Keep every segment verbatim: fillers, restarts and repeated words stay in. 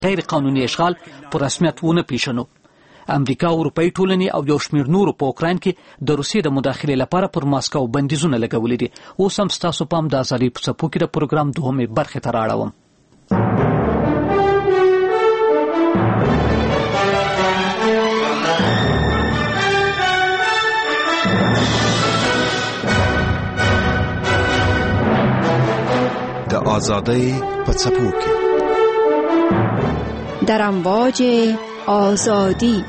غیر قانوني اشغال په رسمیت ونه پیژنو. امریکا او اروپאי ټولنې او یو شمېر نورو په اوکراین کې د روسیې د مداخلې لپاره پر ماسکو بندیزونه لګولي دي. اوس هم ستاسو پام د ازادۍ په څپو کې د پروګرام دوهمې برخې ته راړوم. د آزادۍ په څپو کې در امواج آزادی.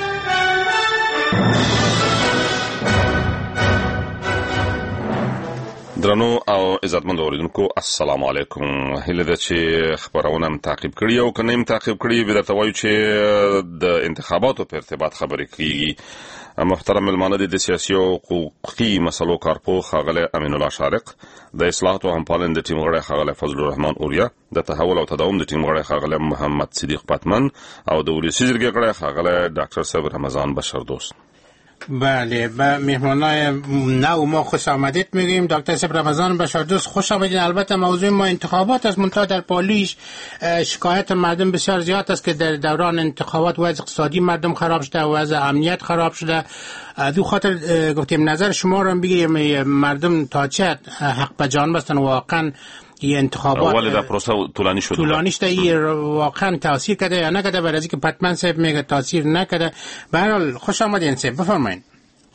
درنو او عزتمند اوریدونکو السلام علیکم. هیله ده چې خبرونه م تعقیب کړی او کنه م تعقیب کړی به درته وایو چې د انتخاباتو په ارتباط خبرې کیږي. محترم ملمانه د سیاسي او حقوقي مسلو کارپوه خاغله امین الله شارق، د اصلاحات او همپالنې د ټیم غړی خاغله فضل الرحمن اوریا، د تحول او تداوم د ټیم غړی خاغله محمد صدیق پتمن او د ولسی جرګې غړی خاغله ډاکټر صاحب رمضان بشردوست. بله، به مهمانای نو ما خوش آمدید میگیم. دکتر صاحب رمضان بشردوست خوش آمدید. البته موضوع ما انتخابات است، منتها در پالیش شکایت مردم بسیار زیاد است که در دوران انتخابات وضع اقتصادی مردم خراب شده، وضع امنیت خراب شده. دو خاطر گفتیم نظر شما رو بگیریم، مردم تا چه حق به جان بستن واقعا این انتخابات اول در پروسه طولانی شده طولانی شده این واقعا تاثیر کرده یا نکرده؟ برای اینکه پتمن صاحب میگه تاثیر نکرده. به هر حال خوش آمدین صاحب، بفرمایید.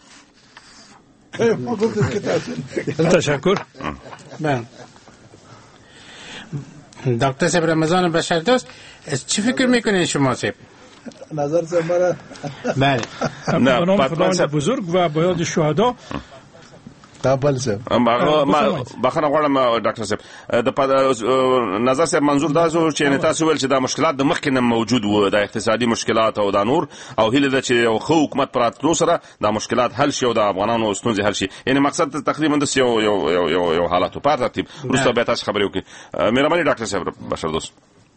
تشکر. بله دکتر صاحب رمضان بشردوست، چی فکر میکنین شما صاحب؟ نظر صاحب مرا بله نه پتمن صاحب بزرگ و با یاد شهدا تابل صاحب ما بخنه غواړم ډاکټر صاحب د نظر صاحب منظور دا زو چې نه تاسو ول چې دا مشکلات د مخکې نه موجود وو، د اقتصادي مشکلات او د نور، او هیله ده چې یو خو حکومت پراتلو سره دا مشکلات حل شي او د افغانانو ستونزې حل شي. یعنی مقصد تقریبا د یو یو یو یو حالت په ترتیب وروسته به تاسو خبرې وکړي. مهرباني ډاکټر صاحب بشردوست.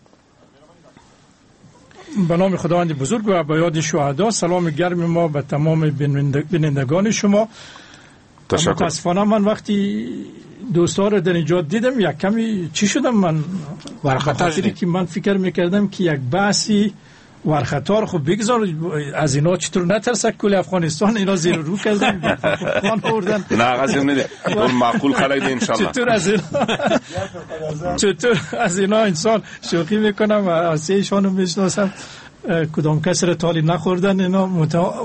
به نام خداوند بزرگ و با یاد شهدا سلام گرم ما به تمام بینندگان شما. متاسفانه من وقتی دوستا رو در اینجا دیدم یک کمی چی شدم، من ورخطاری که من فکر میکردم که یک بحثی ورخطار خب بگذار از اینا چطور نترسک کل افغانستان اینا زیر رو کردن خان آوردن. نه قضیه نده اون معقول خلق ده انشالله. چطور از اینا چطور از اینا انسان شوخی میکنم و از ایشانو میشناسم کدام کس را تالی نخوردن اینا متا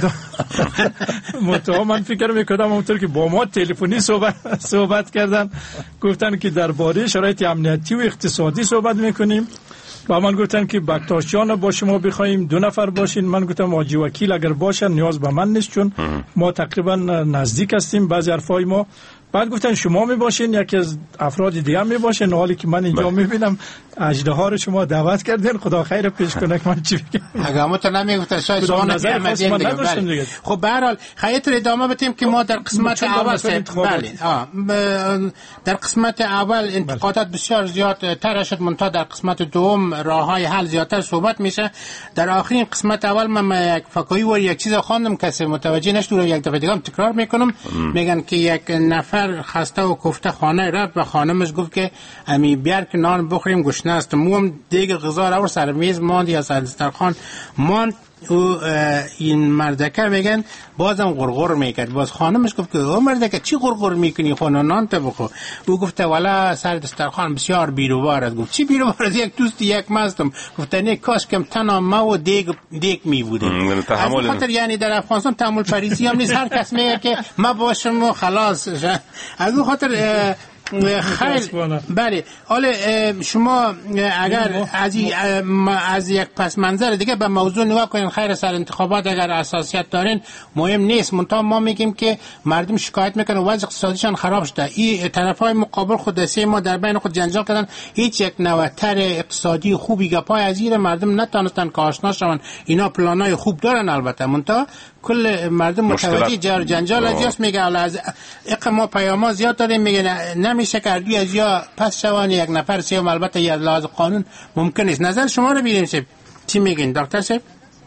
متا من فکر میکردم اونطور که با ما تلفنی صحبت صحبت کردن، گفتن که درباره شرایط امنیتی و اقتصادی صحبت میکنیم. با من گفتن که بکتاشیان با شما بخوایم دو نفر باشین. من گفتم آجی وکیل اگر باشن نیاز به من نیست چون ما تقریبا نزدیک هستیم بعضی حرفای ما. بعد گفتن شما می باشین یکی از افراد دیگه می باشین، حالی که من اینجا می بینم اژدها رو شما دعوت کردین. خدا خیر پیش کنه که من چی بگم. اگر ما تو نمیگفت شاید شما نمی‌آمدین دیگه. خب به هر حال خیلی ادامه بدیم که ما در قسمت اول بله در قسمت اول انتقادات بسیار زیاد تر شد، منتها در قسمت دوم راههای حل زیادتر صحبت میشه. در آخرین قسمت اول من یک فکایی و یک چیز خواندم کسی متوجه نشد و یک دفعه دیگه تکرار میکنم. میگن که یک نفر خسته و کوفته خانه رفت و خانمش گفت که امی بیار که نان بخوریم گشنه است. موم دیگه غذا را سر میز ماند یا سر دسترخوان ماند. او این مردکه میگن بازم غرغر میکرد. باز خانمش گفت که او مردکه چی غرغر میکنی خونه نان تا بخو؟ او گفته والا سر دسترخوان بسیار بیروبار است. گفت چی بیروبار است؟ یک دوست یک مستم. گفت نه کاش کم تنها ما و دیگ دیگ می بودیم. از خاطر یعنی در افغانستان تحمل پریزی هم نیست، هر کس میگه که ما باشم و خلاص. از اون خاطر خیلی بله. حالا شما اگر از از یک پس منظر دیگه به موضوع نگاه کنین، خیر سر انتخابات اگر اساسیت دارین مهم نیست، منتها ما میگیم که مردم شکایت میکنن وضع اقتصادیشان خراب شده. این طرفای مقابل خود دسته ما در بین خود جنجال کردن، هیچ یک نوتر اقتصادی خوبی گپای از این مردم نتونستن که آشنا شون. اینا پلانای خوب دارن البته، منتها کل مردم متوجه جر جنجال است. میگه از اقما پیاما زیاد داریم، میگه نمیشه که اردوی از یا پس شوان یک نفر سیوم. البته یا لحاظ قانون ممکن است. نظر شما رو ببینیم چه چی میگین دکتر صاحب؟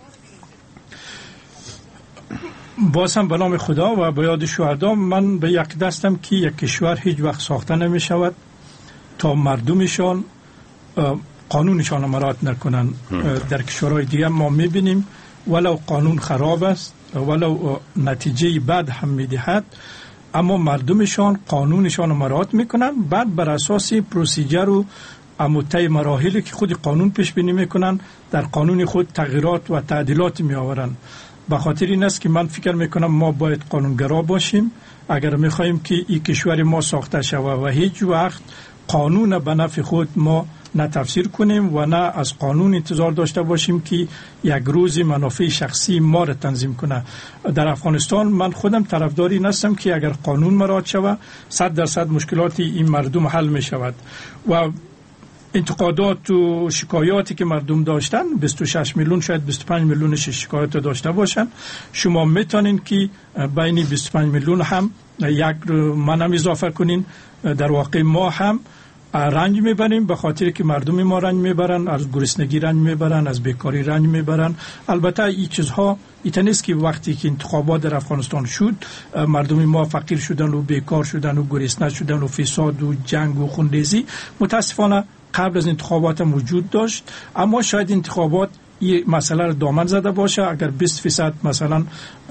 باز هم به نام خدا و به یاد شهدا من به یک دستم که یک کشور هیچ وقت ساخته نمی شود تا مردمشان قانونشان مراعات نکنن. در کشورهای دیگه ما میبینیم ولو قانون خراب است ولو نتیجه بد هم میدهد اما مردمشان قانونشان مراعات میکنن، بعد بر اساس پروسیجر و اموطه مراحلی که خود قانون پیش بینی میکنن در قانون خود تغییرات و تعدیلات می آورن. به خاطر این است که من فکر میکنم ما باید قانونگرا باشیم اگر میخواهیم که این کشور ما ساخته شود و هیچ وقت قانون به نفع خود ما نه تفسیر کنیم و نه از قانون انتظار داشته باشیم که یک روز منافع شخصی ما را تنظیم کنه. در افغانستان من خودم طرفداری نیستم که اگر قانون مراعات شود صد درصد مشکلات این مردم حل می شود و انتقادات و شکایاتی که مردم داشتن بیست و شش میلیون شاید بیست و پنج میلیونش شکایت داشته باشن. شما میتونین که بین بیست و پنج میلیون هم یک منم اضافه کنین. در واقع ما هم رنج میبریم به خاطر که مردم ما رنج میبرن، از گرسنگی رنج میبرن، از بیکاری رنج میبرن. البته این چیزها ایتن است که وقتی که انتخابات در افغانستان شد مردم ما فقیر شدن و بیکار شدن و گرسنه شدن و فساد و جنگ و خونریزی متاسفانه قبل از انتخابات وجود داشت، اما شاید انتخابات این مسئله رو دامن زده باشه. اگر بیست فیصد مثلا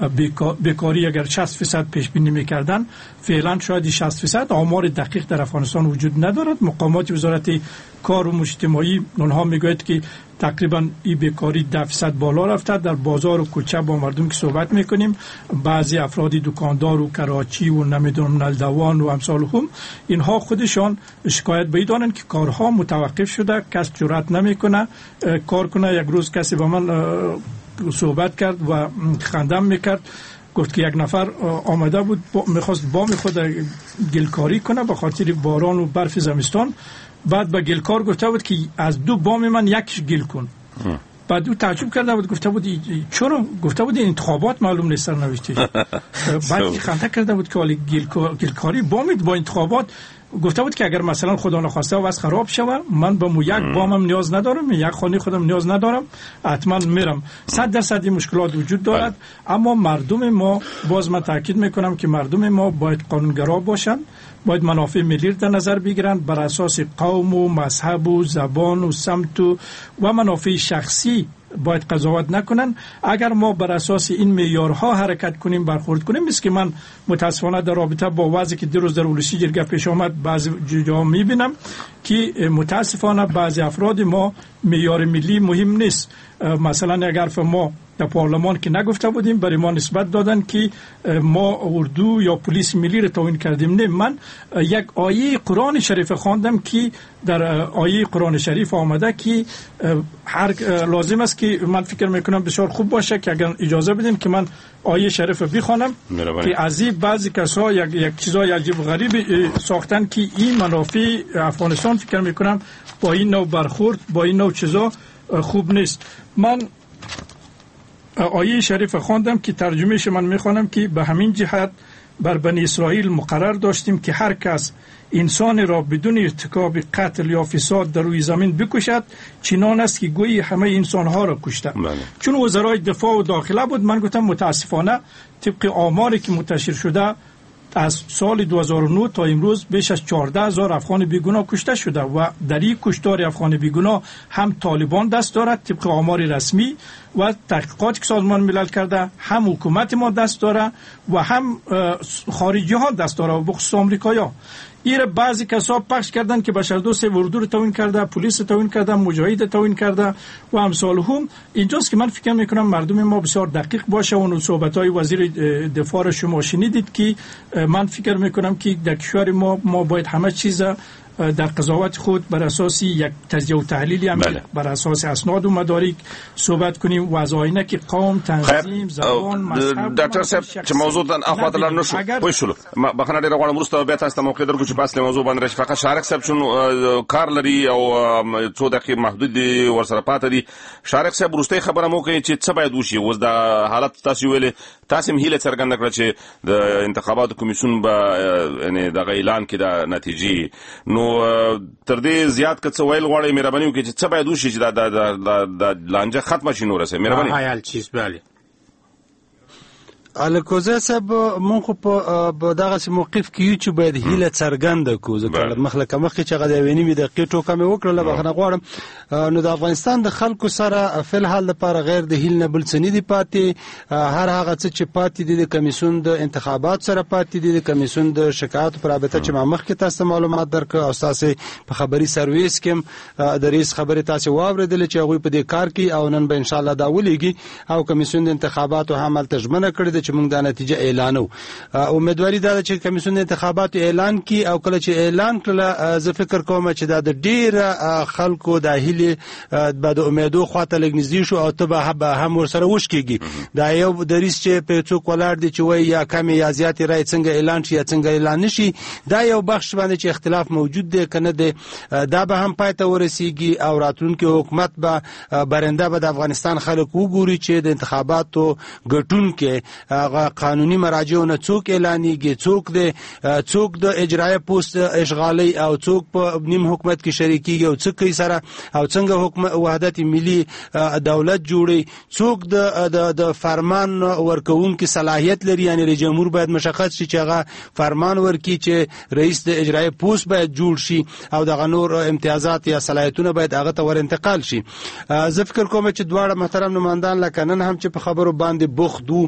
بیکاری اگر شصت فیصد پیش بینی میکردن، فعلا شاید شصت فیصد. آمار دقیق در افغانستان وجود ندارد. مقامات وزارت کار و اجتماعی اونها میگوید که تقریبا این بیکاری ده فیصد بالا رفته. در بازار و کوچه با مردم که صحبت میکنیم بعضی افراد دکاندار و کراچی و نمیدونم نلدوان و امثال هم اینها خودشان شکایت بیدانن که کارها متوقف شده، کس جرأت نمیکنه کار کنه. یک روز کسی با من صحبت کرد و خندم میکرد، گفت که یک نفر آمده بود میخواست بام خود گلکاری کنه به خاطر باران و برف زمستان، بعد به گلکار گفته بود که از دو بام من یکیش گل کن. بعد او تعجب کرده بود، گفته بود چرا؟ گفته بود انتخابات معلوم نیست نوشته. بعد خنده کرده بود که ولی گلکاری بامید با انتخابات. گفته بود که اگر مثلا خدا نخواسته وضع خراب شود من به مو یک بامم نیاز ندارم، یک خانه خودم نیاز ندارم، حتما میرم. صد درصد این مشکلات وجود دارد. اما مردم ما، باز من تاکید میکنم که مردم ما باید قانونگرا باشن، باید منافع ملی در نظر بگیرن بر اساس قوم و مذهب و زبان و سمت و, و منافع شخصی باید قضاوت نکنن. اگر ما بر اساس این معیارها حرکت کنیم برخورد کنیم، مثل که من متاسفانه در رابطه با وضعی که دیروز در اولوسی جرگه پیش آمد بعضی جاها میبینم که متاسفانه بعضی افراد ما معیار ملی مهم نیست. مثلا اگر ما در پارلمان که نگفته بودیم برای ما نسبت دادن که ما اردو یا پلیس ملی رو توهین کردیم. نه، من یک آیه قرآن شریف خواندم که در آیه قرآن شریف آمده که هر لازم است که من فکر میکنم بسیار خوب باشه که اگر اجازه بدین که من آیه شریف بخوانم که از این بعضی کسا یک, یک چیزای عجیب غریب ساختن که این منافع افغانستان فکر میکنم با این نوع برخورد با این نوع چیزا خوب نیست. من آیه شریف خواندم که ترجمهش من میخوانم که به همین جهت بر بنی اسرائیل مقرر داشتیم که هر کس انسان را بدون ارتکاب قتل یا فساد در روی زمین بکشد چنان است که گویی همه انسانها را کشته. بله. چون وزرای دفاع و داخله بود، من گفتم متاسفانه طبق آماری که منتشر شده از سال دو هزار و نه تا امروز بیش از چهارده هزار افغان بیگناه کشته شده و در این کشتار افغان بیگناه هم طالبان دست دارد طبق آمار رسمی و تحقیقاتی که سازمان ملل کرده، هم حکومت ما دست داره و هم خارجی ها دست داره و بخصوص آمریکایی‌ها. این بعضی کسا پخش کردن که بشردوست اردو رو توهین کرده، پلیس رو توهین کرده، مجاهد توهین کرده و امثال هم. اینجاست که من فکر میکنم مردم ما بسیار دقیق باشه. اون صحبت‌های وزیر دفاع شما شنیدید که من فکر میکنم که در کشور ما ما باید همه چیز در قضاوت خود بر اساس یک تجزیه و تحلیلی هم بله. بر اساس اسناد و مدارک صحبت کنیم و از آینه که قوم، تنظیم، زبان، مذهب. ډاکټر صاحب چې موضوع ته اخواته لاړ نشو پوه شو بخنه ډیره غواړم وروسته بیا تاسو ته موقع درکو چې پاسله موضوع باندې راشي. فقط شارق صاحب چون کار لري او څو دقیقې محدود دي ورسره پاتې دي. شارق صاحب وروستۍ خبره مو کوي چې څه باید وشي. اوس د حالت تاسو ویلې تاسو هم هیله څرګنده کړه چې د انتخاباتو کمیسیون به یعنی د اعلان کې د نتیجې نو تر دې زیات که څه ویل غواړئ مهرباني وکړئ چې څه باید وشي چې د لانجه ختمه شي. نور سه مهرباني هاي الچیز بله الکوزه صاحب مونږ په دغه موقف کې یو چې باید هیله څرګنده کو ځکه مخلکه مخکې چې غوډه ویني مې د قیټو کم وکړه بخنه غواړم نو د افغانستان د خلکو سره فل حال لپاره غیر د هیل نه بل څه نه دی پاتې هر هغه څه چې پاتې دي د کمیسیون د انتخابات سره پاتې دي د کمیسیون د شکایت پر رابطه چې ما مخکې تاسو معلومات درک او تاسو په خبري سرویس کې د رئیس خبري تاسو واوریدل چې هغه په دې کار کې او نن به ان شاء الله دا ولېږي او کمیسیون د انتخاباتو هم ترجمه کړی چې موږ د نتیجه اعلانو امیدواري دا چې کمیسیون د انتخاباتو اعلان کی او کله چې اعلان کړل زه فکر کوم چې دا د ډیر خلکو د هیله بعد امیدو خواته لګنځي شو او ته هم ورسره وشکېږي دا یو د رئیس چې په څوک ولر دي چې وای یا کم یا زیات رای څنګه اعلان شي یا څنګه اعلان نشي دا یو بخش باندې چې اختلاف موجود دی کنه دی دا به هم پاتې ورسیږي او راتلونکي حکومت به برنده به د افغانستان خلک وګوري چې د انتخاباتو ګټونکو قانوني مراجعونه څوک اعلانېږي څوک د څوک د اجرایه پوسټ اشغالي او څوک په نیم حکومت کې شریکيږي او څوک سره او څنګه حکومت وحدت ملي دولت جوړي څوک د د فرمان ورکوونکو صلاحیت لري یعنی رئیس جمهور باید مشخص شي چې هغه فرمان ورکړي چې رئیس د اجرایه پوسټ باید جوړ شي او د غنور امتیازات یا صلاحیتونه باید هغه ته ور انتقال شي زه فکر کوم چې دواړه محترم نمائندان لکه نن هم چې په خبرو باندې بوخدو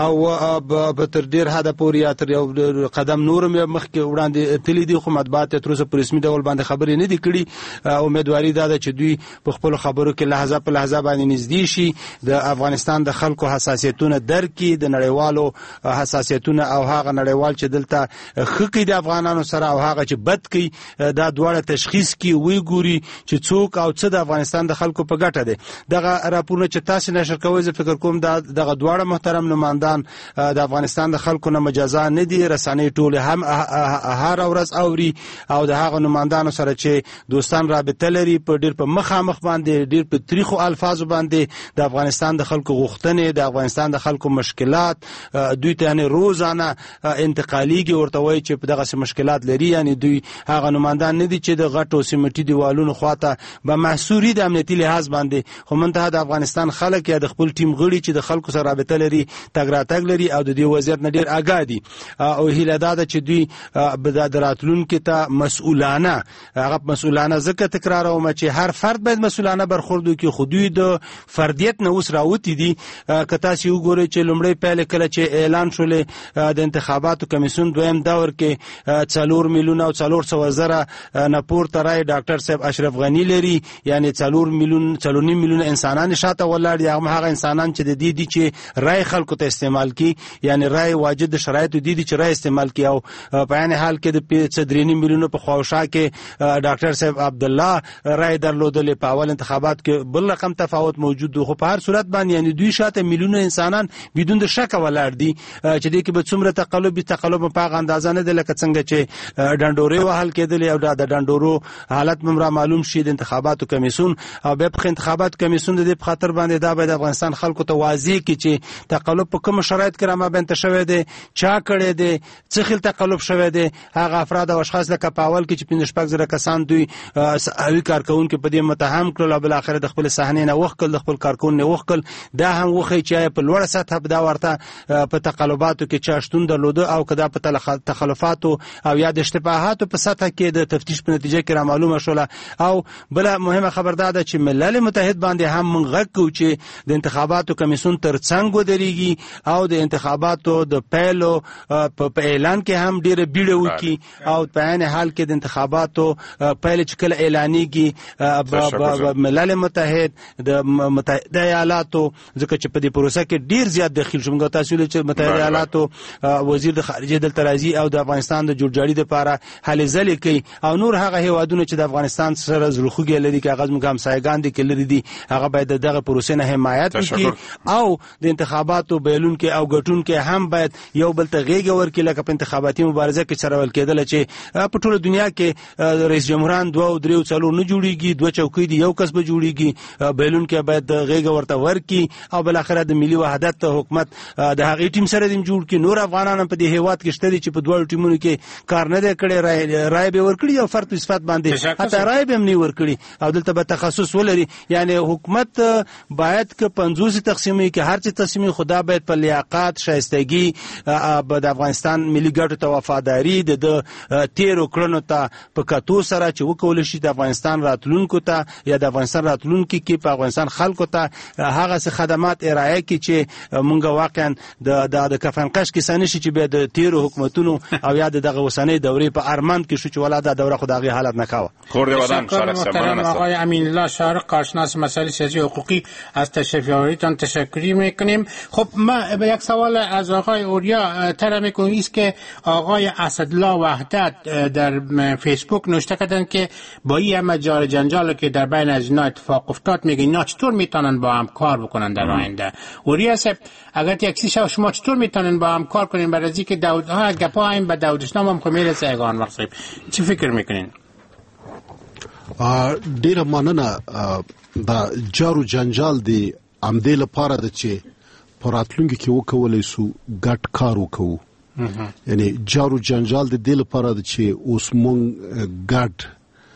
او په تر ډیر حد پورې یا تر یو قدم نور مخکې وړاندې تللی دي خو مطبوعات تر اوسه په رسمي ډول باندې خبرې نه دي کړې امیدواري دا ده چې دوی په خپل خبرو کې لحظه په لحظه باندې نږدې شي د افغانستان د خلکو حساسیتونه درکې د نړیوالو حساسیتونه او هغه نړیوال چې دلته خکې د افغانانو سره او هغه چې بد کوي دا دواړه تشخیص کی وی ګوري چې څوک او څه د افغانستان د خلکو په ګټه دي دغه راپورونه چې تاسو نشر کوئ زه فکر کوم دا دغه دواړه محترم نمائندان د افغانستان د خلکو نه مجازا نه دي رسنۍ ټول هم هر ورځ اوري او د هغه نمائندانو سره چې دوستان رابطه لري په ډیر په مخامخ باندې ډیر په تاریخو الفاظو باندې د افغانستان د خلکو غوښتنې د افغانستان د خلکو مشکلات دوی ته نه روزانه انتقالیږي ورته وایي چې په دغه مشکلات لري یعنی دوی هغه نمائندان نه دي چې د غټو سیمټي دیوالونو خواته به محصوري د امنیتي لحاظ باندې خو منتها د افغانستان خلک یا د خپل ټیم غړي چې د خلکو سره رابطه لري تګ راتګ لري او د دې وضعیت نه ډیر آګادي او هیله ده چې دوی د راتلونکو ته مسؤلانه هغه مسؤلانه ځکه تکراروم چې هر فرد باید مسؤلانه برخورد وکړي خو دوی د فردیت نه اوس راوتی دي که تاسو وګورئ چې لومړی پیل کله چې اعلان شول د انتخاباتو کمیسیون دویم دور کې څلور میلیون او څلور سوه زره نه پورته رای ډاکټر صاحب اشرف غنی لري یعنی څلور میلیون څلور نیم میلیون انسانان شاته ولاړ دي هغه انسانان چې د دې دي چې رای خلکو ته استعمال کی یعنی رای واجد شرایط دي چې رای استعمال کی او په عین حال کې د صدرینی میلیون په خواوشا کې ډاکټر صاحب عبد الله رای درلودل په اول انتخابات کې بل رقم تفاوت موجود خو په هر صورت باندې یعنی دوی شاته میلیون انسانان بدون د شک ولاړ دي چې دې کې به څومره تقلب تقلب په هغه اندازه نه ده لکه څنګه چې ډنډوري وهل کېدل او د ډنډورو حالت ممرا معلوم شي د انتخاباتو کمیسیون او به په انتخاباتو کمیسیون د دې په خاطر باندې دا به د افغانستان خلکو ته واضح کی چې تقلب په کوم شرایط کې را مابین ته شوی دی چا کړی دی څه خل تقلب شوی دی هغه افراد او اشخاص لکه په اول کې چې پنځه شپږ زره کسان دوی اوی کارکونکو په دې متهم کړل او بل اخر د خپل صحنې نه وښکل د خپل کارکون نه وښکل دا هم وخی چې په لوړه سطح په دا ورته په تقلباتو کې چا شتون درلوده او کدا په تخلفاتو او یا د اشتباهاتو په سطح کې د تفتیش په نتیجه کې را معلومه شوله او بل مهمه خبر ده چې ملل متحد باندې هم منغک کو چې د انتخاباتو کمیسیون تر څنګ ودرېږي او د انتخاباتو د پیلو په اعلان کې هم ډېر بیړه وکي او په عین حال کې د انتخاباتو پیل چې کله اعلانېږي ملل متحد د متحده ایالاتو ځکه چې په دې پروسه کې ډیر زیات دخیل شوم تاسو چې متحده ایالاتو وزیر د خارجه دلته راځي او د افغانستان د جوړجاړي لپاره هلې ځلې کوي او نور هغه هیوادونه چې د افغانستان سره زلخوږي لري کې هغه موږ هم سایګان دي کې لري دي هغه باید دغه پروسې نه حمایت وکړي او د انتخاباتو بیلون کې او ګټون کې هم باید یو بل ته غېږ ورکړي لکه په انتخاباتي مبارزه کې سره ول کېدل چې په ټوله دنیا کې رئیس جمهوران دوه او درې او څلور نه جوړيږي دوه چوکۍ دي یو کس به جوړيږي بیلون کې باید غېږ ورته ورکړي او بل اخر د ملي وحدت حکومت د هغې ټیم سره دیم جوړ کړي نور افغانان په دې هیواد کې شته چې په دوه ټیمونو کې کار نه کړي رای رای به ورکړي او فرد په صفات باندې حتی رای به نه ورکړي او دلته به تخصص ولري یعنی حکومت باید ک پنځوس تقسیمي کې هر څه تقسیمي خدا باید په لیاقت، شایستگی د افغانستان ملي ګټو ته وفاداری، د تیرو کړنو ته په کتو سره چې وکول شي د افغانستان راتلونکو ته یا د افغانستان راتلونکي کې په افغانستان خلکو ته هغه څه خدمات ارائه کړي چې مونږ واقعا د د کفنقش کې سنه شي چې به د تیرو حکومتونو او یا دغه وسنۍ دورې په ارمند کې شو چې ولا د دوره خدای حالت نکاوه. خورده ودان شارق محترم آقای امین الله شارق، کارشناس مسائل سیاسی و حقوقی، از تشریف‌آوریتان تشکر میکنیم. خب ما به یک سوال از آقای اوریا طرح میکنیم است که آقای اسدالله وحدت در فیسبوک نوشته کردن که با این همه جار جنجال که در بین از اینا اتفاق افتاد، میگه اینا چطور میتونن با هم کار بکنن در آینده؟ اوریا صاحب اگر تاکسی شو شما چطور میتونن با هم کار کنین برای از اینکه داود ها گپا هم به داودشنام هم میرسه اگان وقت صاحب چی فکر میکنین؟ ډیره مننه. دا جارو جنجال دی امدې لپاره د چې پراتلونکي کې وکولای سو ګټ کار وکړو. یعنی جارو جنجال د دې لپاره د چې اوس مونږ ګډ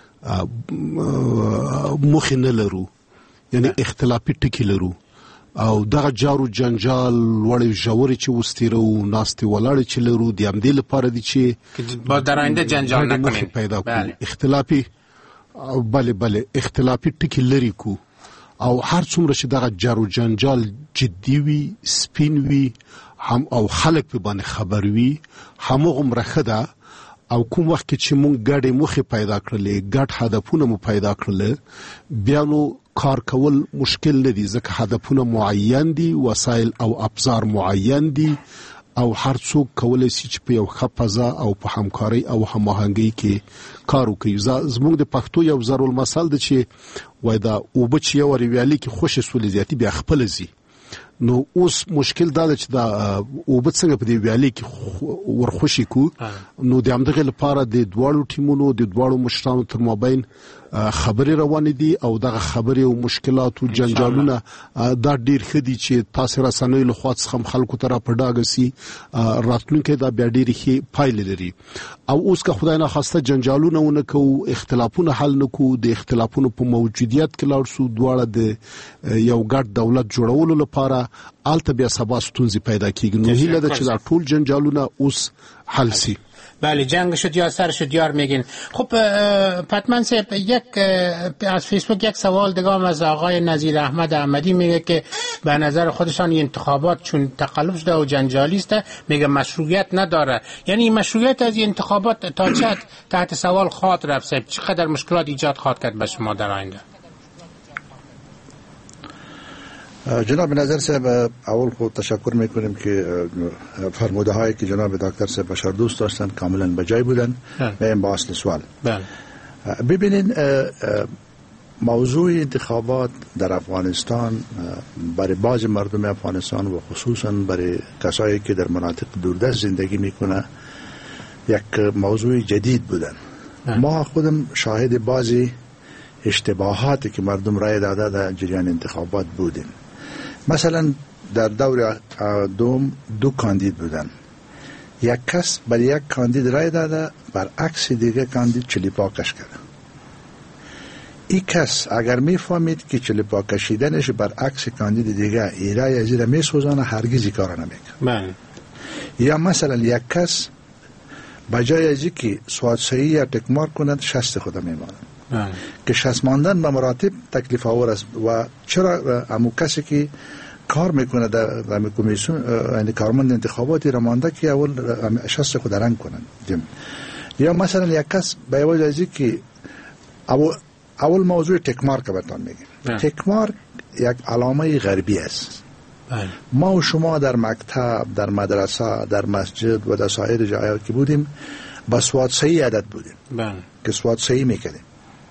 مخ نه لرو، یعنی اختلافي ټکي لرو او دغه جارو جنجال وړي ژورې چې وستیرو ناستې ولاړې چې لرو د امدې لپاره دي چې با در آینده جنجال نکنیم پیدا کړو. اختلافي بله بله اختلافي ټکي لري کو او هر څومره چې دغه جارو جنجال جدي وي، سپین وي هم او خلک په باندې خبر وي، همغومره ښه ده. او کوم وخت چې مونږ ګډې موخې پیدا کړلې، ګډ هدفونه مو پیدا کړل، بیا نو کار کول مشکل نه دي ځکه هدفونه معین دي، وسایل او ابزار معین دي او هر څوک کولای شي چې په یو ښه فضا او په همکاري او هماهنګۍ کې کار وکړي. زموږ د پښتو یو ضرورالمثل دی چې وای دا اوبه چې یو ویالې کې خوشې سولې زیاتي بیا خپل زی. نو اوس مشکل دا چې دا اوبه څنګه په دې ویالې کې ورخوشي کو. نو د همدغه لپاره د دواړو ټیمونو د دواړو مشرانو تر مابین خبرې روانې دي او دغه خبرې او مشکلات او جنجالونه دا ډیر ښه دي چې تاسو رسنۍ له خوا څخه خلکو ته را پډاګ سي راتلونکي دا بیا ډیر ښه پایلې لري. او اوس که خدای نه خواسته جنجالونه ونه کو، اختلافونه حل نکو، د اختلافونو په موجودیت کې لاړ سو دواړه د یو ګډ دولت جوړولو لپاره الته بیا سبا ستونزې پیدا کیږي. نو هیله ده چې دا ټول جنجالونه اوس حل سي. بله جنگ شد یا سر شد یار میگین. خب پتمن صاحب یک از فیسبوک یک سوال دیگه هم از آقای نظیر احمد احمدی میگه که به نظر خودشان این انتخابات چون تقلب شده و جنجالی است میگه مشروعیت نداره. یعنی مشروعیت از این انتخابات تا چه تحت سوال خواهد رفت صاحب؟ چقدر مشکلات ایجاد خواهد کرد به شما در آینده؟ جناب نظر صاحب اول خود تشکر میکنیم که فرموده هایی که جناب دکتر صاحب بشار دوست داشتن کاملا به جای بودن. میایم با اصل سوال. بله. ببینین موضوع انتخابات در افغانستان برای بعض مردم افغانستان و خصوصا برای کسایی که در مناطق دوردست زندگی میکنه یک موضوع جدید بودن. ما خودم شاهد بعضی اشتباهاتی که مردم رای داده در جریان انتخابات بودیم. مثلا در دور دوم دو کاندید بودن، یک کس برای یک کاندید رای داده برعکس دیگه کاندید چلی پاکش کرده. این کس اگر میفهمید که چلی پاک کشیدنش برعکس کاندید دیگه ای رای ازیره میسوزانه هرگز این کارا نمیکنه. یا مثلا یک کس بجای ازی که سواد صحیح یا تکمار کند شست خود میماند که شست ماندن به مراتب تکلیف آور است. و چرا امو کسی که کار میکنه در کمیسیون یعنی کارمند انتخاباتی را مانده که اول شست خود رنگ کنند. یا مثلا یک کس به وجه ازی که اول اول موضوع تکمار که برتان میگیم. تکمار یک علامه غربی است. ما و شما در مکتب، در مدرسه، در مسجد و در سایر جاهای که بودیم با سواد صحیح عادت بودیم که سواد صحیح میکردیم.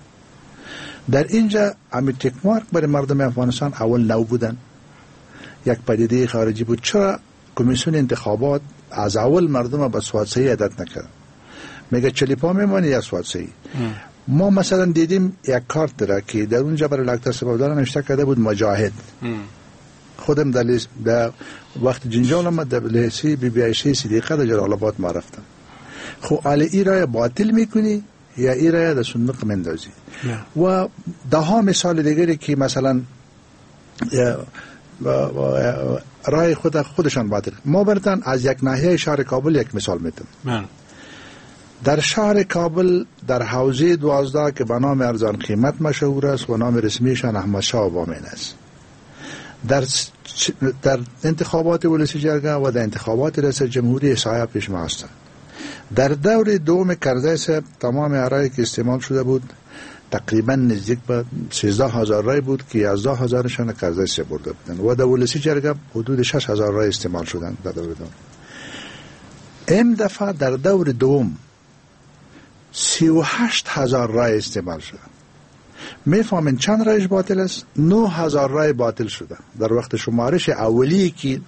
در اینجا امی تکمار برای مردم افغانستان اول نو بودن، یک پدیده خارجی بود. چرا کمیسیون انتخابات از اول مردم با سواد صحیح عادت نکرد؟ میگه چلیپا میمونه یا سواد صحیح. ما مثلا دیدیم یک کارت داره که در اونجا برای لکتر سببدار نوشته کرده بود مجاهد. خودم در, در وقت جنجالم در لحظه بی بی عیشه صدیقه در جلال آباد ما رفتم. خب آلی ای رای باطل میکنی یا ای رای در صندوق مندازی. و ده ها مثال دیگری که مثلا رای خود خودشان باطل. ما براتون از یک ناحیه شهر کابل یک مثال میتونم. در شهر کابل در حوزه دوازده که به نام ارزان قیمت مشهور است و نام رسمیشان احمد شاه بامین است، در در انتخابات ولسی جرگه و در انتخابات رئیس جمهوری سایه پیش ما هستند. در دور دوم کرزی صاحب تمام آرایی که استعمال شده بود تقریبا نزدیک به سیزده هزار رای بود که یازده هزارشان کرزی صاحب برده بودند و در ولسی جرگه حدود شش هزار رای استعمال شدند در دور دوم. این دفعه در دور دوم سی و هشت هزار رای استعمال شده. میفهمین چند رایش باطل است؟ نه هزار رای باطل شده در وقت شمارش اولی که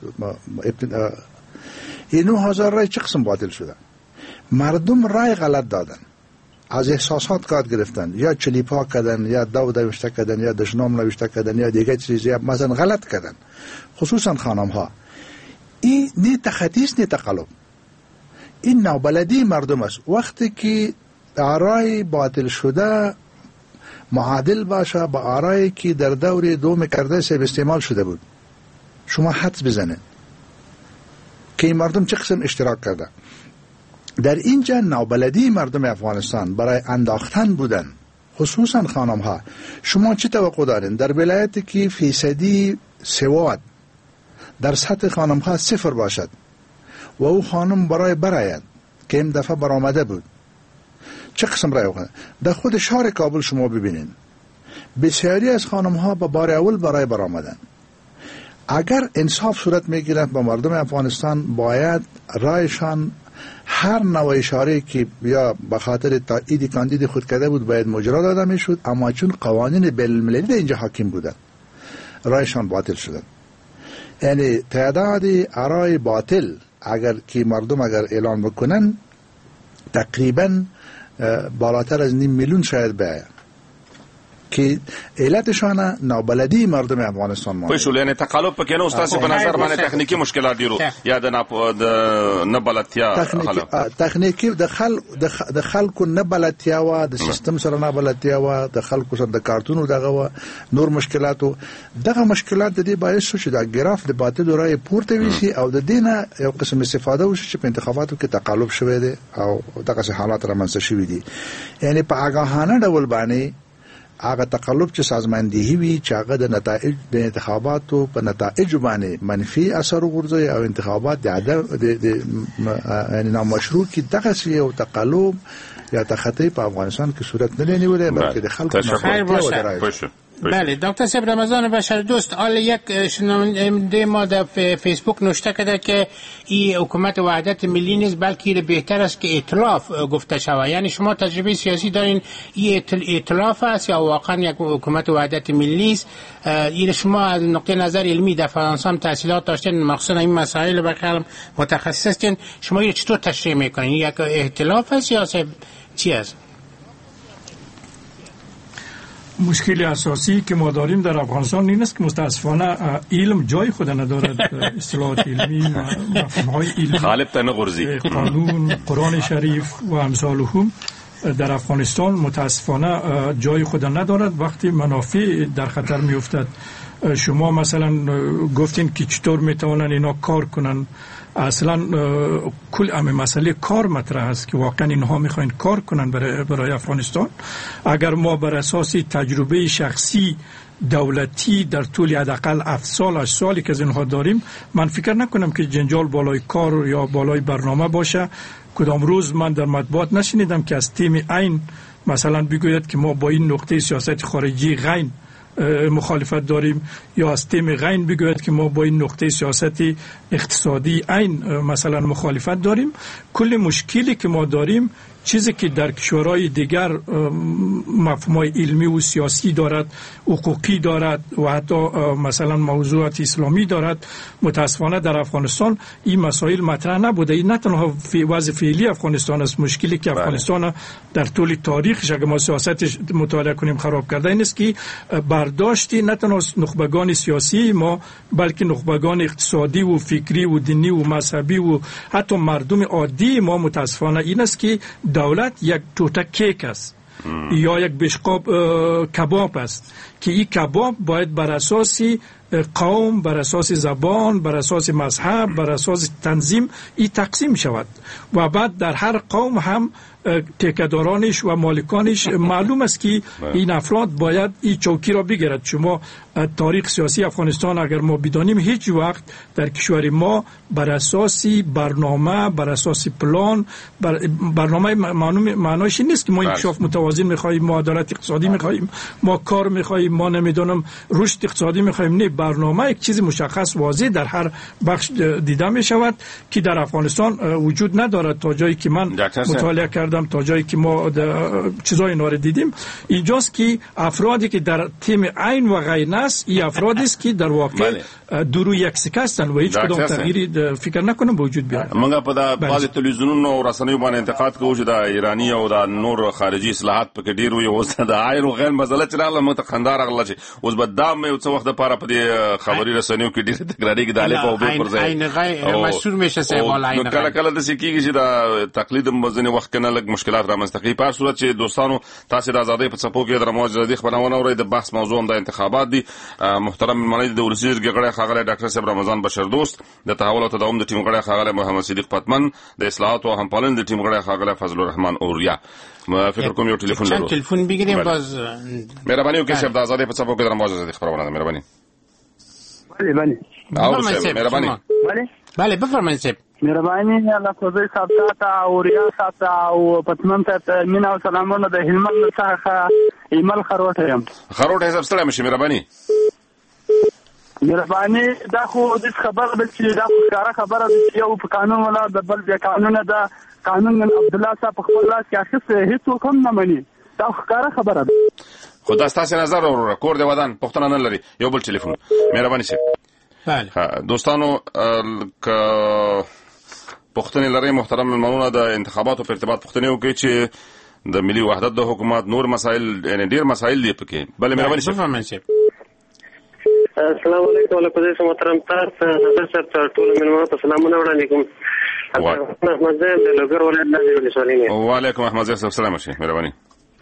این نه هزار رای چه قسم باطل شده؟ مردم رای غلط دادن، از احساسات کار گرفتن، یا چلیپا کردن، یا دو نوشته کردن، یا دشنام نوشته کردن، یا دیگه چیزی، یا مثلا غلط کردن، خصوصا خانم ها. این نه تخطیص نه تقلب، این نابلدی مردم است. وقتی که آرای باطل شده معادل باشه با آرایی که در دور دوم کرده سه استعمال شده بود، شما حدس بزنید که این مردم چه قسم اشتراک کرده. در اینجا نابلدی مردم افغانستان برای انداختن بودن، خصوصا خانم ها. شما چه توقع دارین در ولایتی که فیصدی سواد در سطح خانم ها صفر باشد و او خانم برای براید که این دفعه برآمده بود، چه قسم رای بکنه؟ در خود شهر کابل شما ببینین بسیاری از خانم ها با بار اول برای برآمدن. اگر انصاف صورت میگیرد با مردم افغانستان باید رایشان هر نوع اشاره که یا به خاطر تایید کاندید خود کرده بود باید مجرا داده میشد، اما چون قوانین بین المللی اینجا حاکم بودن رایشان باطل شدن. یعنی تعداد آرای باطل اگر که مردم اگر اعلان بکنن تقریبا بالاتر از نیم میلیون شاید بیاید که علتشان نابلدی مردم افغانستان ما. پښول یعنی تقلب پکې نه استاد په نظر باندې تخنیکی مشکلات دي یا د نه بلدتیا تخنیکی د خل د خلکو نه بلدتیا و د سیستم سره نه بلدتیا و د خلکو سره د کارتونو دغه نور مشکلاتو دغه مشکلات د دې باعث شو چې د ګراف د باطل رای پورته ویسي او د دینه یو قسم استفاده وشي چې په انتخاباتو کې تقلب شوه دي او دغه حالات رامنځته شوي دي. یعنی په آگاهانه ډول باندې هغه تقلب چې سازماندهی وي چې هغه د نتایج د انتخاباتو په نتایج باندې منفي اثر وغورځي او انتخابات د عدم د یعنی نامشروع کی دغه یو تقلب یا تخطی په افغانستان کې صورت نه نیولې بلکې د خلکو خیر باشه. بله دکتر صاحب رمضان بشر دوست، حالا یک شنونده ما در فیسبوک نوشته کرده که این حکومت وحدت ملی نیست بلکه بهتر است که ائتلاف گفته شود. یعنی شما تجربه سیاسی دارین این ائتلاف است یا واقعا یک حکومت وحدت ملی است؟ این شما از نقطه نظر علمی در فرانسه تحصیلات داشتین، مخصوصا این مسائل بخیر متخصص هستین، شما این چطور تشریح میکنین؟ یک ائتلاف است یا چی است؟ مشکل اساسی که ما داریم در افغانستان این است که متاسفانه علم جای خود ندارد. اصطلاحات علمی، مفاهیم علمی، غالب تنغرزی، قانون، قرآن شریف و امثالهم در افغانستان متاسفانه جای خود ندارد. وقتی منافع در خطر می افتد، شما مثلا گفتین که چطور میتوانن اینا کار کنن، اصلا کل همه مسئله کار مطرح است که واقعا اینها میخواین کار کنن برای, برای افغانستان. اگر ما بر اساس تجربه شخصی دولتی در طول حداقل هفت سال هشت سالی که از اینها داریم، من فکر نکنم که جنجال بالای کار یا بالای برنامه باشه. کدام روز من در مطبوعات نشنیدم که از تیم عین مثلا بگوید که ما با این نقطه سیاست خارجی غین مخالفت داریم، یا از تیم غین بگوید که ما با این نقطه سیاست اقتصادی عین مثلا مخالفت داریم. کل مشکلی که ما داریم چیزی که در کشورهای دیگر مفهومای علمی و سیاسی دارد، حقوقی دارد و حتی مثلا موضوعات اسلامی دارد، متاسفانه در افغانستان این مسائل مطرح نبوده. این نه تنها وضع فعلی افغانستان است، مشکلی که افغانستان در طول تاریخش اگر ما سیاست مطالعه کنیم خراب کرده این است که برداشتی نه تنها نخبگان سیاسی ما بلکه نخبگان اقتصادی و فکری و دینی و مذهبی و حتی مردم عادی ما متاسفانه این است که دولت یک توته کیک است یا یک بشقاب کباب است که این کباب باید بر اساس قوم، بر اساس زبان، بر اساس مذهب، بر اساس تنظیم ای تقسیم شود و بعد در هر قوم هم تکدارانش و مالکانش معلوم است که این افراد باید این چوکی را بگیرد. شما تاریخ سیاسی افغانستان اگر ما بدانیم هیچ وقت در کشور ما بر اساس برنامه، بر اساس پلان، بر برنامه معنایش نیست که ما انکشاف متوازن می‌خوایم، ما عدالت اقتصادی می‌خوایم، ما کار می‌خوایم، ما نمیدونم رشد اقتصادی می‌خوایم. نه، برنامه یک چیز مشخص واضح در هر بخش دیده می‌شود که در افغانستان وجود ندارد. تا جایی که من مطالعه کردم، تا جایی که ما چیزای اینا رو دیدیم، اینجاست که افرادی که در تیم عین و غین است، این افرادی است که در واقع درو یک سکه هستند و هیچ کدام تغییری فکر نکنم به وجود بیاد. موږ په د بعض تلویزیونونو او رسنیو باندې انتقاد کوو چې د ایرانی او د نور خارجي اصلاحات په کې ډیر وي، اوس د عین او غین مسله چې راغله مو ته خندا راغله چې اوس به دا مې څه وخت لپاره په دې خبري رسنیو کې ډیر تکراری کې د الف او ب پر ځای عین غین مشهور میشه سیوال عین کله کله د سکیږي چې د تقلید مزنه وخت کنه لګ مشکلات رامنځته کوي. په صورت چې دوستانو تاسو د ازادۍ په څپو کې د موج ردی خبرونه اورئ. د بحث موضوع هم د انتخابات دي. محترم ملګری د ولسی جرګې غړی خاغلی ډاکټر صاحب رمضان بشردوست، د تحول او تداوم د ټیم غړی خاغلی محمد صدیق پتمن، د اصلاحات او همپالنې د ټیم غړی خاغلی فضل الرحمن اوریا. ما فکر کوم یو ټلیفون لرو. ټلیفون بگیریم باز. مهرباني وکړئ صاحب د ازادۍ په څپو کې د موج ردی خبرونه. مهرباني. بله بله. او صاحب مهرباني. بله. بله بفرمایئ صاحب. مهرباني الله کوزي صاحب ته او ریا صاحب ته او پتمن ته مینا او سلامونه د هلمند څخه ایمل خروټ یم. خروټ حساب ستړی مشي. مهرباني. مهرباني دا خو د خبره د چې دا ښکارا خبره د یو په قانون ولا د بل د قانون دا قانون من عبد الله صاحب په خپل لاس کې اخیسته هیڅ کوم نه مني. دا ښکارا خبره ده. خدا ستاسو نظر او کور دی ودان پښتنه نه لري. یو بل ټلیفون. مهرباني صاحب. بله دوستانو ک پښتنې لري محترم ملمنونه د انتخاباتو په ارتباط پښتنې وکړي چې د ملي وحدت د حکومت نور مسائل یعنی ډیر مسائل دي پکې. بل مهرباني صاحب. السلام علیکم ولکم محترم تاسو نظر سره ټول ملمنو ته سلامونه وړاندې کوم. احمد زین د لوګر ولایت د ولسوالۍ نه. وعلیکم احمد زین صاحب سلام شي. مهرباني.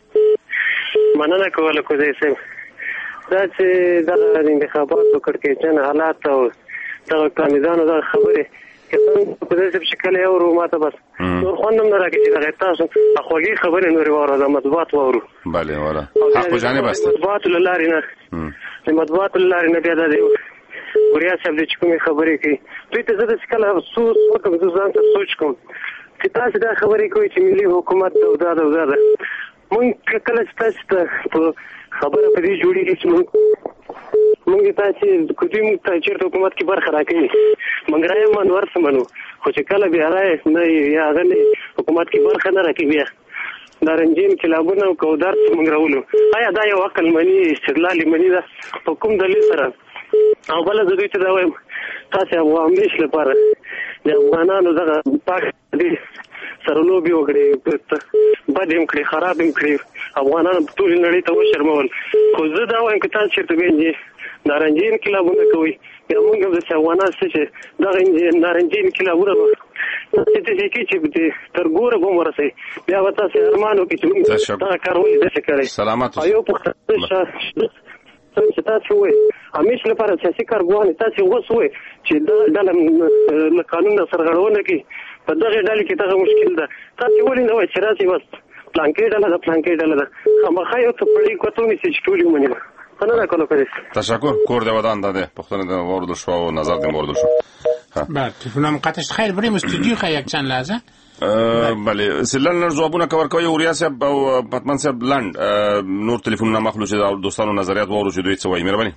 مننه کوله کوزي صاحب. دا چې د انتخاباتو کړکېچن حالات او د کاندیدانو د خبرې په دې شکل یو ورو ماته بس نور خوندم نه راکې چې دا تاسو اخوږي خبرې نور واره د مطبوعات وورو. بله واره حق جانب است. مطبوعات لاري نه د مطبوعات لاري نه بیا د وریا صاحب د کومې خبرې کوي دوی ته زه د شکل افسوس وکم د ځان ته سوچ کوم چې تاسو دا خبرې کوي چې ملي حکومت او دا دا دا مونږ کله چې تاسو خبره په دې جوړیږي چې مونږ مونږ تاسو کوم ته چیرته حکومت کې برخه راکړي مونږ رایم منور سمنو خو چې کله بیا راځي نه یا غني حکومت کې برخه نه راکړي بیا دا رنجین کلابونه او کودار مونږ راولو. آیا دا یو عقل منی استدلال منی دا په کوم دلیل سره او بل زه دوی ته دا وایم تاسو عوام نشله لپاره د افغانانو دغه پاک دي سره لوبي وکړي بد هم کړی خراب هم کړی افغانانو په ټول نړۍ ته وشرمول. خو زه دا وایم که تاسو چېرته وینئ نارنجین کلابونه کوي یا موږ هم داسې افغانان څه چې دغه نارنجین کلابونه به داسې داسې کوي چې تر ګوره به ورسوي بیا به تاسې ارمان وکړي چې موږ دغه کار ولې داسې کړی. او یو پوښتنه چې تاسو وایي همیش لپاره سیاسي کارګوان تاسو اوس وایي چې دا ډله له قانون سرغړونه کوي په دغه ډلې کې دغه مشکل ده. تاسو ولې نه وایي چې راځي بس پلانکې ډله ده پلانکې ډله ده خامخا یو څه پړی کوتو نیسي چې ټول یې ومني. مننه کوله کوي. تشکر. کور دی ودان ده پښتنه د اوردل شو او نظر د اوردل شو. بله تلفنم قطعش خیر بریم استودیو خیلی یک چند لحظه. بله سلن جوابونه کور کوي اوریا صاحب او پتمن صاحب لاند نور ټلیفونونه مخلوص د دوستانو نظریات وورو چې دوی څه وایي. مهرباني.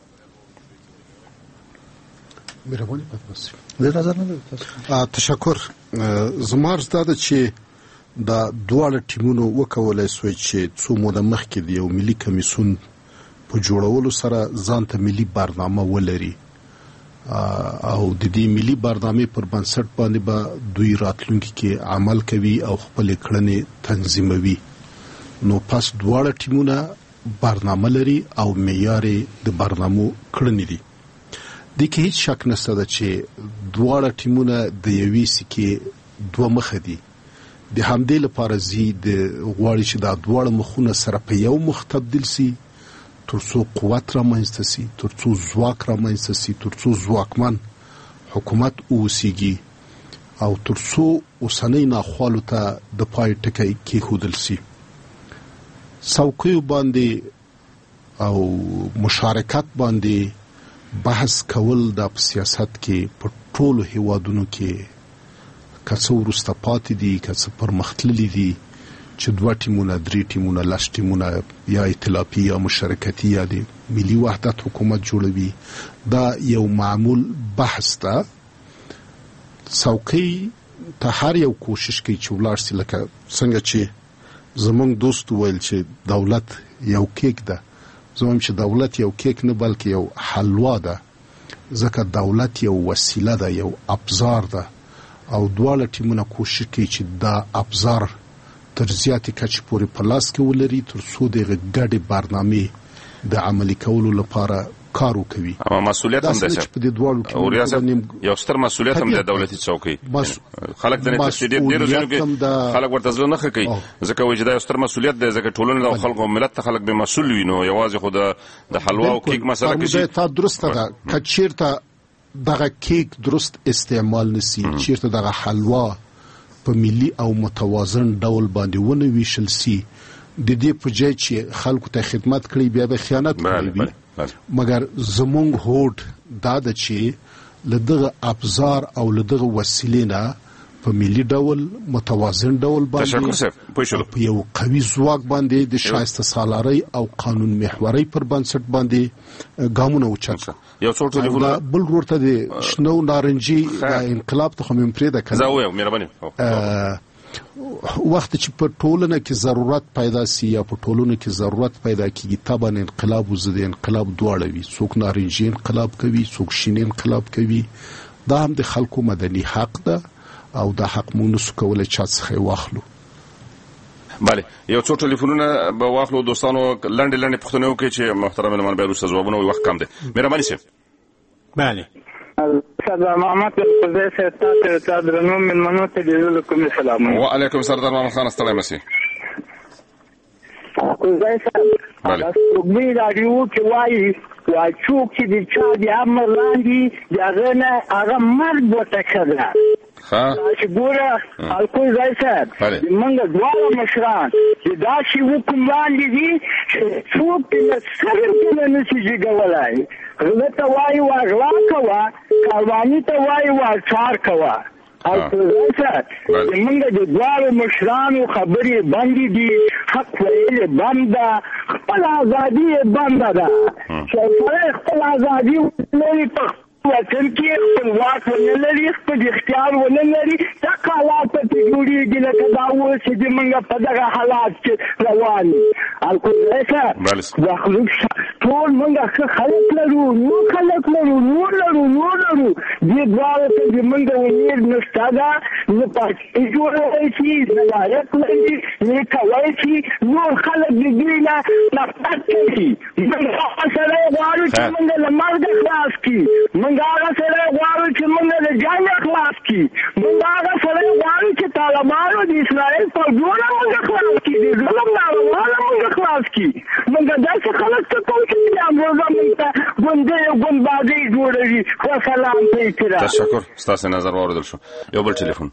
مهرباني پتمن صاحب. نظر نه تشکر. زمار زده چې دا دواړه ټیمونو وکولای سوی چې څو موده مخکې د یو ملي کمیسون په جوړولو سره ځان ته ملي برنامه ولري او د دې ملي برنامه پر بنسټ باندې به دوی راتلونکي کې عمل کوي او خپل کړنې تنظیموي. نو پس دواړه ټیمونه برنامه لري او معیار د برنامو کړنې دي. د کې هیڅ شک نشته چې دواړه ټیمونه د یوې سکې دوه مخ دي. د همدې لپاره زی د غواړي چې دا دواړه مخونه سره په یو مخ تبدیل سي ترڅو قوت را منځته سي، ترڅو ځواک را منځته سي، ترڅو ځواکمن حکومت اوسيږي او ترڅو اوسنۍ ناخوالو ته د پای ټکی کېښودل سي. څوکیو باندې او مشارکت باندې بحث کول د سیاست کې په ټولو هیوادونو کې که څه وروسته پاتې دي، که څه پرمختللي دي، چې دوه ټیمونه، درې ټیمونه، لس ټیمونه یا ائتلافي یا مشارکتي یا د ملي وحدت حکومت جوړوي، دا یو معمول بحث ده. څوکۍ ته هر یو کوشش کوي چې ولاړ سي، لکه څنګه چې زمونږ دوست ویل چې دولت یو کیک ده. زموږ چې دولت یو کیک نه بلکې یو حلوا ده، ځکه دولت یو وسیله ده، یو ابزار ده او دواړه ټیمونه کوشش کوي چې دا ابزار تر زیاتې کچې پورې په لاس کې ولري ترڅو د ګډې برنامې د عملي کولو لپاره کار وکوي. اما مسؤلیت هم ده په دې دواړو کې یو ستر مسؤلیت هم د دولتي څوکۍ. خلک د تشدید ډیرو ځینو کې خلک ورته ځل نه کوي، ځکه وایي دا یو ستر مسؤلیت دی، ځکه ټولنه او خلکو ملت ته خلک به مسؤل وي. نو یوازې خو د حلوا او کیک مسله کې تا درسته ده که چیرته دغه کیک درست استعمال نسی، چیرته دغه حلوا په ملي او متوازن ډول باندې ونه ویشل سي، د دې په ځای چې خلکو ته خدمت کړي بیا به خیانت کوي. مګر زمونږ هوډ دا ده چې له دغه ابزار او له دغه وسیلې نه په ملي ډول متوازن ډول باندې په یو قوي ځواک باندې د شایسته سالارۍ او قانون محوري پر بنسټ باندې ګامونه اوچت. یو څو ټلیفون بل ورته د شنو نارنجي انقلاب ته هم پرېده کړه. زه وایم مهرباني وخت چې په ټولنه کې ضرورت پیدا سي یا په ټولنه کې ضرورت پیدا کیږي طبعا انقلاب او ضد انقلاب دواړه وي. څوک نارنجي انقلاب کوي، څوک شین انقلاب کوي. دا هم د خلکو مدني حق ده او دا حق مونږ نسو کولای چا څخه واخلو. بله یو څو ټلیفونونه به واخلو دوستانو. لنډې لنډې پوښتنې وکړئ چې محترم ملمان به وروسته ځوابونه وي، وخت کم دی. مهرباني صاحب. بله سردار محمد خدای سره تاسو ته درنو مېلمنو ته ډېر کوم سلام. وعلیکم سردار محمد خان ستړی مسی. خدای سره بله وګړي راډیو کې وایي وای څوک چې د چا د امر لاندې دغه نه هغه مرګ ورته کړه. ها چې ګوره خلکو ځای صاحب موږ دواړه مشران چې دا شی حکم باندې دي چې څوک په سر کې نه شي جوړولای. غلطه وایي واغلا کوا، کاروانی ته وایي واچار کوا. او ځای صاحب موږ د دواړو مشرانو خبرې باندې دي، حق ویل بند ده، خپل ازادي بند ده. چې خپل ازادي ولري په وطن کې خپلواک ونه لري، خپل اختیار ونه لري، دا حالات په جوړیږي لکه دا اوس چې موږ په دغه حالات کې روان یو. الکو ځکه دا ټول موږ خلک لرو، نو خلک لرو، نو لرو نو لرو دې دواړو ته چې موږ ونیر نشته ده، نو پارټي جوړولی شي، نه لایق لري، نه کولی شي، نور خلک د دوی نه نفرت کوي. موږ هغه سړی غواړو چې موږ له مرګه خلاص کړي، موږ هغه سړی غواړو چې موږ له جنګه خلاص کړي، موږ هغه سړی غواړو چې طالبانو د اسرائیل فوجونه موږ خلاص کړي، د ظلم ناروغانو موږ خلاص کړي. موږ داسې خلک ته کوو چې امروزه موږ ته ګوندې او ګوندبازۍ جوړوي. وسلام ته احترام. تشکر. ستاسو نظر واوریدل شو. یو بل ټلیفون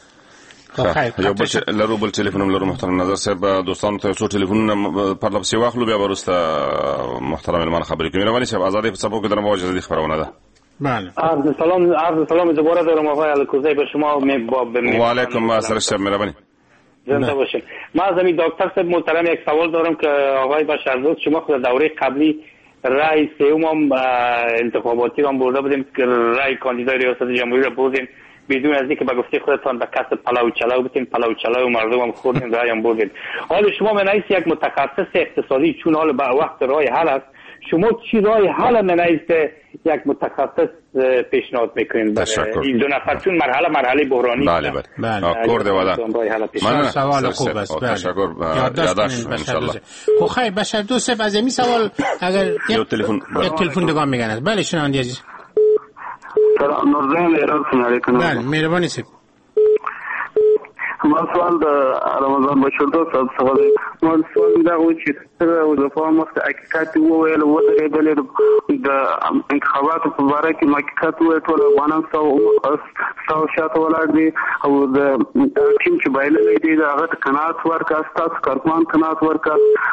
یو بل لرو بل ټلیفون هم لرو محترم نظر صاحب. دوستانو ته څو ټلیفونونه پر لپسې واخلو، بیا وروسته محترم ملمان خبرې کوي. مهرباني صاحب ازادي په څپو کې در مواجه دي خبرونه ده. بله عرض سلام عرض سلام دوباره دارم آقای الکوزی به شما و و علیکم السلام شب مهربانی. زنده باشید. ما از این دکتر صاحب محترم یک سوال دارم که آقای بشردوست شما خود دوره قبلی رای سوم انتخاباتی را برده بودیم که رای کاندیدای ریاست جمهوری را بردیم بدون از اینکه به گفته خودتان به کسب پلو چلو بتین پلو چلو و مردم هم خوردیم رای هم بردیم. حالا شما من ایست یک متخصص اقتصادی چون حالا به وقت رای حل است، شما چی رای حل من ایست یک متخصص پیشنهاد میکنید؟ این دو نفر چون مرحله مرحله بحرانی بله بله بله کورد وادا من سوال خوب است. تشکر. یادداشت ان شاء الله. خب خیر بشردوست صاحب از این سوال اگر یک تلفن یک تلفن دیگه میگن. بله شنونده عزیز. سلام نورزان ایران سناری کنم. بله مهربانی صاحب. ما سوال د رمضان بشیر دوست څخه دی نو سوال دا و چې او د فهم وخت حقیقت وویل و درېدل د انتخاباتو په اړه کې حقیقت وویل ټول افغانان ستاسو شاته ولاړ دي او د ټیم چې بایللې دي دا هغه قناعت ورکا ستاسو کارکوان قناعت ورکا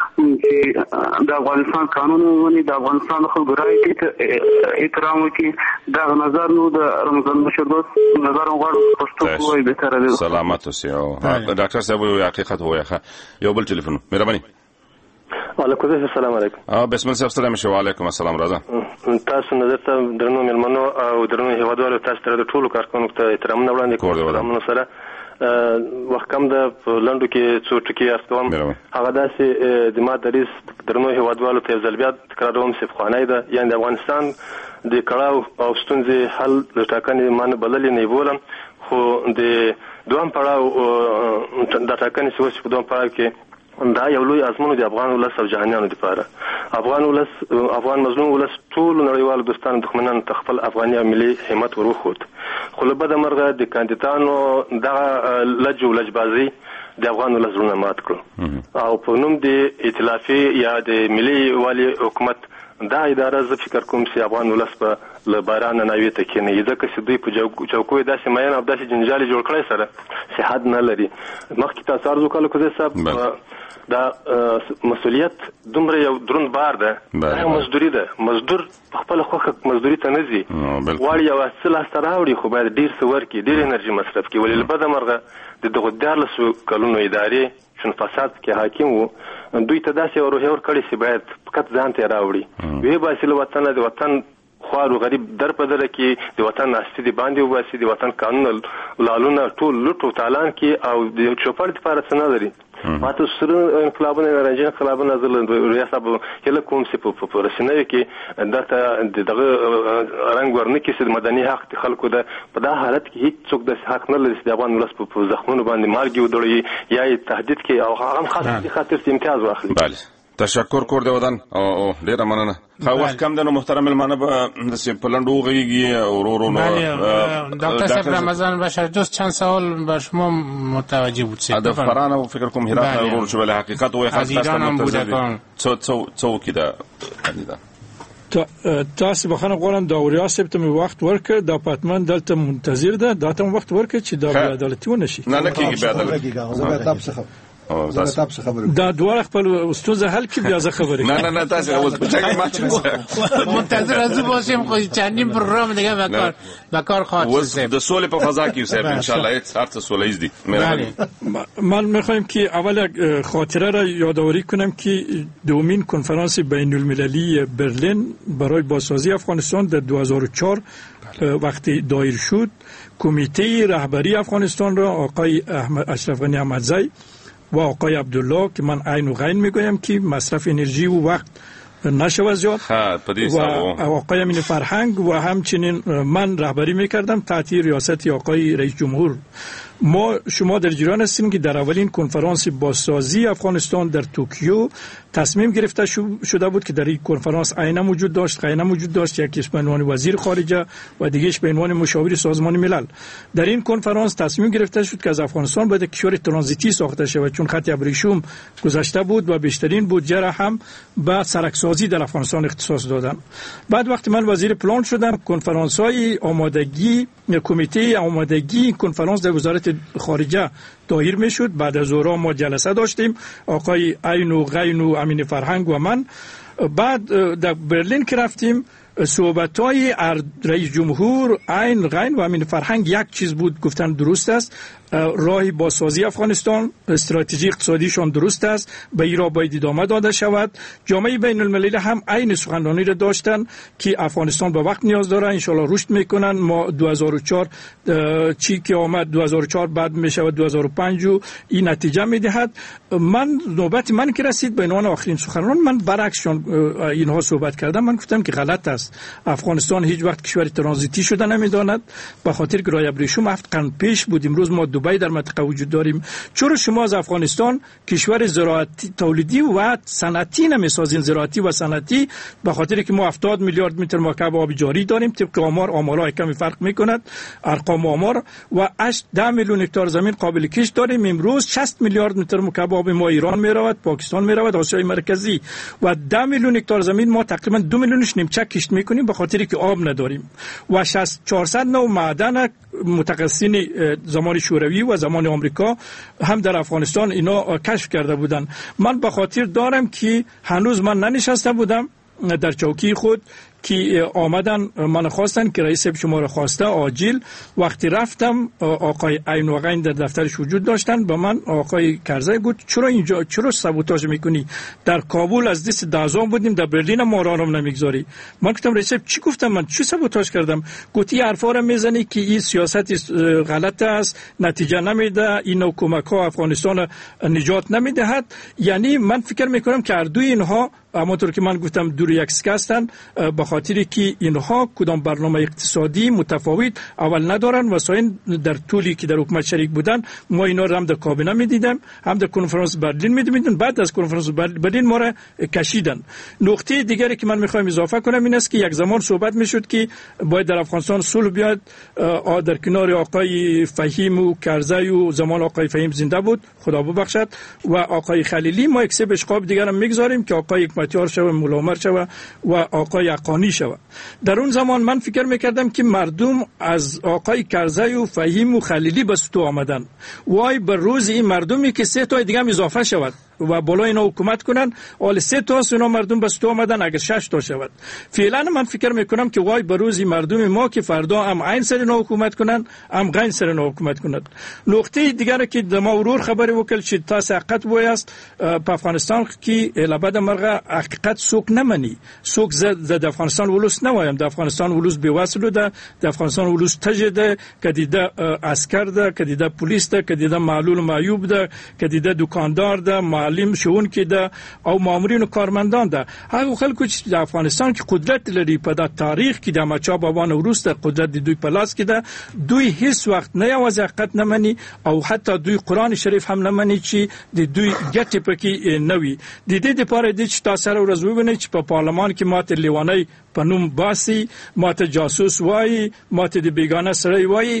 چې د افغانستان قانون ونی د افغانستان خلکو رائے کې احترام وکړي دا نظر نو د رمضان بشیر دوست نظر غواړم پښتو کوی به تر دې سلامت اوسئ ډاکټر صاحب یو حقیقت وایي یو بل ټلیفون مهرباني وعلیکم السلام علیکم اه بسم الله السلام علیکم السلام راځه تاسو نظر ته درنو ملمنو او درنو هیوادوالو تاسو ته د ټولو کارکونکو ته احترام نه وړاندې کوم نو سره وخت کم د لندو کې څو ټکی استوم هغه داسې د ما دریس درنو هیوادوالو ته ځلبيات تکراروم چې خوانای ده یعنی د افغانستان د کړهو او ستونزې حل د ټاکنې مان بللې نه بولم خو د دوام پړاو د ټاکنې سوس په دوام پړاو کې دا یو لوی ازمنو د افغان ولس او جهانيانو لپاره افغان ولس افغان مظلوم ولس ټول نړیوال دوستان دښمنان تخپل افغاني ملي همت ورخوت خو له بده مرغه د کاندیدانو د لجو لجبازي د افغان ولس زړه مات کړ او په نوم د ائتلافي یا د ملي والي حکومت دا اداره زه فکر کوم چې افغان ولس په له باران نه وي ته کېنه ځکه چې دوی په چوکوي داسې ماین او داسې جنجالي جوړ کړی سره صحت نه لري مخکې تاسو ارزو کولو کوزه صاحب دا مسؤلیت دومره یو درون بار ده دا مزدوري ده مزدور خپل خوخه مزدوري ته نزي واړی او اصل استراوړي خو باید ډیر څه ورکي ډیر انرژي مصرف کوي ولې بده مرغه د دغه دارلسو کلونو ادارې شون فساد کې حاکم وو دوی ته داسې اوروه ور کړی چې باید فقط ځان ته راوړي وی باسل وطن د وطن خوارو غریب در په در کې د وطن ناشتي دی باندې وباسي د وطن قانون لالونه ټول لټو تالان کې او د چوپړ لپاره څه نه لري ماته سره انقلابونه رنجین انقلابونه زل ریاست هله کوم چې په رسنیو کې دته دغه رنگ ورنه کې چې مدني حق خلکو ده په دا حالت کې هیڅ څوک د حق نه لري د افغان ولس په زخمونو باندې مارګي ودړي یا تهدید کې او هغه خاصه خاطر امتیاز واخلي بله تشکر کور دی ودان او ډیر مننه خو وخت کم د محترم المانه د پلندو غیږي اورورو نو دکتر صاحب رمضان بشیر دوست چند سوال به شما متوجه بود سید ادب فرانه و فکر کنم هرات اورور شو به حقیقت و خاصه متوجه تو تو تو کده تاسو بخنه غواړم دا اوریا سپته می وخت ورکه د اپارتمان دلته منتظر ده دا ته وخت ورکه چې دا عدالت ونه شي نه نه کیږي به عدالت زه به تاسو څخه دا دوه خپل استوزه حل کی بیا زه خبرې نه نه نه تاسو اوس بچی ما منتظر از باشیم خو چندین پروگرام دیگه وکار وکار خواهد شد د سول په فضا کې صاحب ان شاء الله هیڅ هر څه سولې دي من میخوایم که اول خاطره را یادآوری کنم که دومین کنفرانس بین المللی برلین برای بازسازی افغانستان در دو هزار و چهار وقتی دایر شد کمیته رهبری افغانستان را آقای اشرف غنی احمدزی و آقای عبدالله که من عین و غین میگویم که مصرف انرژی و وقت نشود زیاد و آقای امین فرهنگ و همچنین من رهبری میکردم تحت ریاست آقای رئیس جمهور. ما شما در جریان هستیم که در اولین کنفرانس بازسازی افغانستان در توکیو تصمیم گرفته شده بود که در این کنفرانس عینه موجود داشت قینه موجود داشت، یکیش به عنوان وزیر خارجه و دیگهش به عنوان مشاور سازمان ملل. در این کنفرانس تصمیم گرفته شد که از افغانستان باید کشور ترانزیتی ساخته شود چون خط ابریشم گذشته بود و بیشترین بودجه را هم به سرکسازی در افغانستان اختصاص دادن. بعد وقتی من وزیر پلان شدم کنفرانس های آمادگی کمیته آمادگی کنفرانس در وزارت خارجه دایر میشد. بعد از ظهر ما جلسه داشتیم آقای عین و غین و امین فرهنگ و من. بعد در برلین که رفتیم صحبت‌های رئیس جمهور عین غین و امین فرهنگ یک چیز بود، گفتن درست است راه بازسازی افغانستان استراتژی اقتصادیشان درست است، به این راه باید ادامه داده شود. جامعه بین المللی هم عین سخنرانی را داشتن که افغانستان به وقت نیاز داره، ان شاء الله رشد میکنن. ما دو هزار و چهار چی که آمد دو هزار و چهار بعد میشود دو هزار و پنج و این نتیجه میدهد. من نوبت من که رسید به عنوان آخرین سخنران من برعکس اینها صحبت کردم. من گفتم که غلط است است. افغانستان هیچ وقت کشور ترانزیتی شده نمیداند، به خاطر که رای ابریشم هفت قرن پیش بود. امروز ما دبی در منطقه وجود داریم. چرا شما از افغانستان کشور زراعتی تولیدی و صنعتی نمیسازین؟ زراعتی و صنعتی به خاطر که ما هفتاد میلیارد متر مکعب آب جاری داریم. طبق آمار آمارها کمی فرق میکند ارقام آمار، و ده میلیون هکتار زمین قابل کشت داریم. امروز شصت میلیارد متر مکعب آب ما ایران میرود، پاکستان میرود، آسیای مرکزی، و ده میلیون هکتار زمین ما تقریبا دو میلیونش نیمچه کشت میکنیم به خاطر که آب نداریم. و چهارصد نوع معدن متخصصین زمان شوروی و زمان آمریکا هم در افغانستان اینا کشف کرده بودن. من به خاطر دارم که هنوز من ننشسته بودم در چوکی خود که آمدن من خواستن که رئیس شما را خواسته عاجل. وقتی رفتم آقای عین واقعا در دفترش وجود داشتن. به من آقای کرزی گفت چرا اینجا چرا سابوتاژ میکنی؟ در کابل از دست دازام بودیم، در برلین ما رانم نمیگذاری. من گفتم رئیس چی گفتم؟ من چی سابوتاژ کردم؟ گفت این حرفا را میزنی که این سیاست غلط است، نتیجه نمیده، این حکومت ها افغانستان نجات نمیدهد. یعنی من فکر میکنم که هر دوی اینها همونطور که من گفتم دور یک سکه هستند، به خاطر که اینها کدام برنامه اقتصادی متفاوت اول ندارن و ثانیا در طولی که در حکومت شریک بودن ما اینا را هم در کابینه میدیدیم، هم در کنفرانس برلین میدیدیم، بعد از کنفرانس برلین ما را کشیدن. نقطه دیگری که من میخوایم اضافه کنم این است که یک زمان صحبت میشد که باید در افغانستان صلح بیاد در کنار آقای فهیم و کرزی و زمان آقای فهیم زنده بود خدا ببخشد و آقای خلیلی. ما یک سه بشقاب دیگر هم میگذاریم که آقای حکمتیار شوه، مولا عمر شوه و آقای حقانی شوه. در اون زمان من فکر میکردم که مردم از آقای کرزی و فهیم و خلیلی بس تو آمدن، وای بر روز این مردمی که سه تا دیگه هم اضافه شود و بالا اینا حکومت کنن، حالا سه تا اینا مردم بس تو آمدن اگر شش تا شود. فعلا من فکر میکنم که وای بر روز مردم ما که فردا هم عین سر اینا حکومت کنن هم غین سر اینا حکومت کنن. نقطه دیگر که د ما ورور خبر وکړ چې تاسو حقیقت وایست په افغانستان کې لبد مرغه حقیقت څوک نه مني، څوک د افغانستان ولوس نه وایم، د افغانستان ولوس بې وسلو ده، د افغانستان ولوس تجه ده، کدی د عسكر ده، کدی د پولیس ده، کدی د معلول معیوب ده، کدی د دکاندار ده، معلم شون کې ده او مامورین و کارمندان ده. هغه خلکو چې د افغانستان کې قدرت لري په د تاریخ کې د مچا بابان وروسته قدرت د دوی په لاس کې ده، دوی هیڅ وخت نه یوازې حقیقت نه مني او حتی دوی قرآن شریف هم نه مني چې د دوی ګټې پکې نه وي. د دې لپاره د چې تاسو سره ورځ ووینئ چې په پارلمان کې ماته لیوانی په نوم باسي، ماته جاسوس وایي، ماته د بیگانه سړی وایي،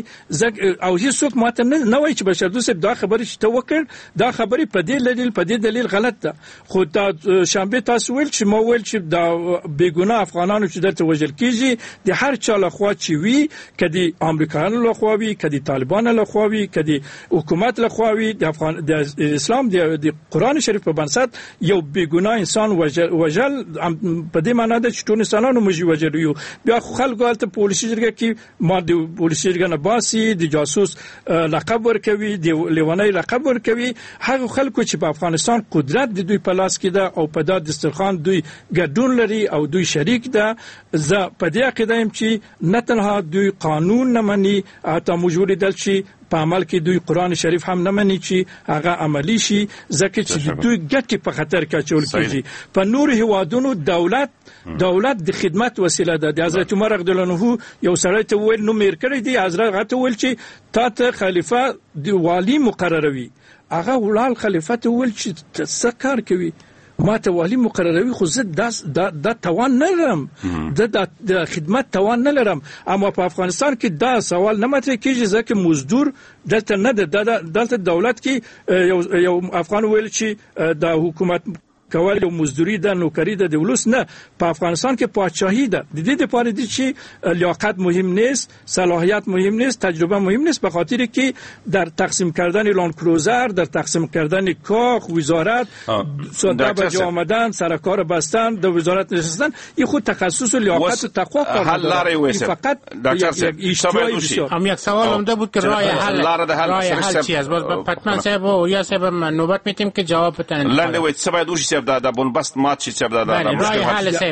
او هیڅوک ماته نه وایي چې بشردوست صاحب دا خبرې چې ته وکړ دا خبرې په دې دلیل په دې دلیل غلط ده. خو دا شنبه تاسو ویل چې ما ویل چې دا بیگانه افغانانو چې دلته وژل کیږي د هر چا لخوا چې وي، کدي امریکایانو لخوا وي، کدي طالبانو لخوا وي، کدي حکومت لخوا وي، د افغان د اسلام د قرآن شریف په بنسټ یو بیگانه انسان وژل وژل په دې معنی ده چې ټول انسانانو موږ وژلو. بیا خلکو هلته پولیسي جرګه کې ما د پولیسي جرګه نه باسي، د جاسوس لقب ورکوي، د لیونی لقب ورکوي. هغه خلکو چې په افغانستان قدرت د دوی په لاس کې ده او په داد دسترخوان دوی ګډون لري او دوی شریک ده. زه په دې عقیده یم چې نه تنها دوی قانون نه مني، حتی موږ ولیدل چې په عمل کې دوی قرآن شریف هم نه مني چې هغه عملی شي، ځکه چې دوی ګټې په خطر کې اچول کېږي. په نور هیوادونو دولت دولت د خدمت وسیله ده. د حضرت عمر رضی الله عنه یو سړی ته ویل نو میر کړی دی، حضرت هغه ویل چې تا ته خلیفہ دی والی مقرروي. هغه ولال خلیفہ ته ویل چې څه کار کوي، ما ته والی مقرروي، خو زه دا دا توان نه لرم، د د خدمت توان نه لرم. اما په افغانستان کې دا سوال نه مطرح کیږي ځکه مزدور دلته نه ده. دلته دولت کې یو یو افغان ویل چې د حکومت کول او مزدوری ده، نوکری ده، د ولوس نه. په افغانستان کې پادشاهي ده. د دې لپاره دي چې لیاقت مهم نیست، صلاحیت مهم نیست، تجربه مهم نیست، به خاطر که در تقسیم کردن لان کروزر، در تقسیم کردن کاخ، وزارت، ساده به جا آمدن، سرکار بستن، در وزارت نشستن، این خود تخصص و لیاقت و تقوا کار نداره. فقط یک اشتباهی بسیار. هم یک سوال اونده بود که راه حل راه حل چی است؟ باز پتمن صاحب و یا صاحب نوبت میتیم که جواب بدن. لنډه وایي څه باید وشي دا د بنبست مات شي چې دا د مشکل حل شي.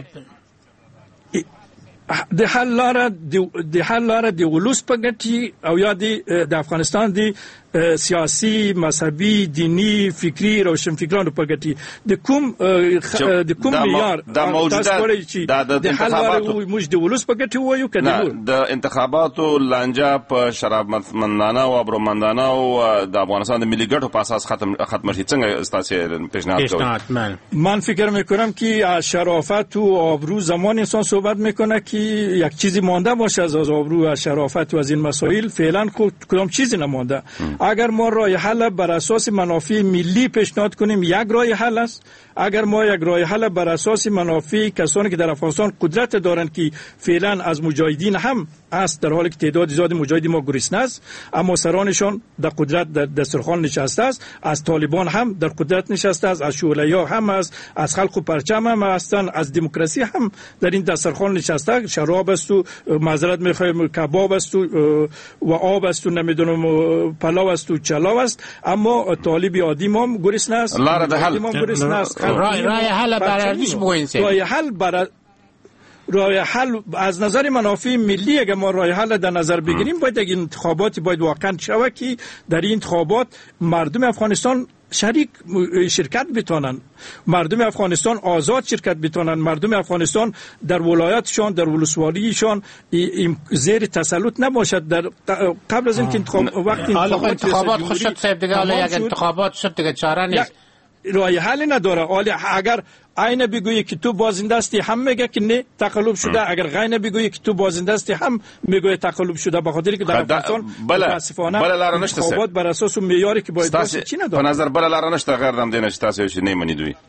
د حل لاره د حل لاره د ولوس په ګټي او یا د افغانستان د سیاسي مذهبي دینی فکری روشنفکرانو په ګټي د کوم د کوم معیار د موجوده د حل لپاره موږ د ولس په ګټي وایو کله د انتخاباتو لانجه په شراب مندانه او ابرومندانه او د افغانستان د ملي ګټو په اساس ختم ختم شي څنګه تاسو پیشنهاد کوئ؟ من فکر میکنم که از شرافت و آبرو زمان انسان صحبت میکنه که یک چیزی مانده باشه از آبرو و شرافت و از این مسائل فعلا کدام چیزی نمانده. اگر ما راه حل بر اساس منافع ملی پیشنهاد کنیم یک راه حل است. اگر ما یک راه حل بر اساس منافع کسانی که در افغانستان قدرت دارند که فعلا از مجاهدین هم است، در حالی که تعداد زیاد مجاهدین ما گریزنده است اما سرانشان در قدرت در دسترخوان نشسته است، از طالبان هم در قدرت نشسته است، از شعله‌ها هم است، از خلق و پرچم هم هستند، از دموکراسی هم در این دسترخوان نشسته. شراب است و معذرت میخوایم کباب است و آب است و نمیدونم پلاو است و چلاو است، اما طالب عادی ما گریزنده است. ما گریزنده است. راه حل برای راه حل برای راه حل از نظر منافع ملی اگر ما راه حل در نظر بگیریم باید اگه انتخاباتی باید واقعا شود که در این انتخابات مردم افغانستان شریک شرکت بتونن، مردم افغانستان آزاد شرکت بتونن، مردم افغانستان در ولایتشان در ولسوالیشان زیر تسلط نباشد. در قبل از اینکه انتخاب وقتی انتخابات خوش شد صاحب دیگه حالا یک انتخابات شد دیگه چاره نیست، راه حل نداره. حالا اگر عین بگویی که تو بازنده هستی هم میگه که نه تقلب شده، ام. اگر غین بگویی که تو بازنده هستی هم میگه تقلب شده، به خاطر که در افغانستان متاسفانه انتخابات بر اساس معیاری که باید باشه چی نداره. په نظر بل لار نشته غیر دم دینه چې تاسو چې نه منی دوی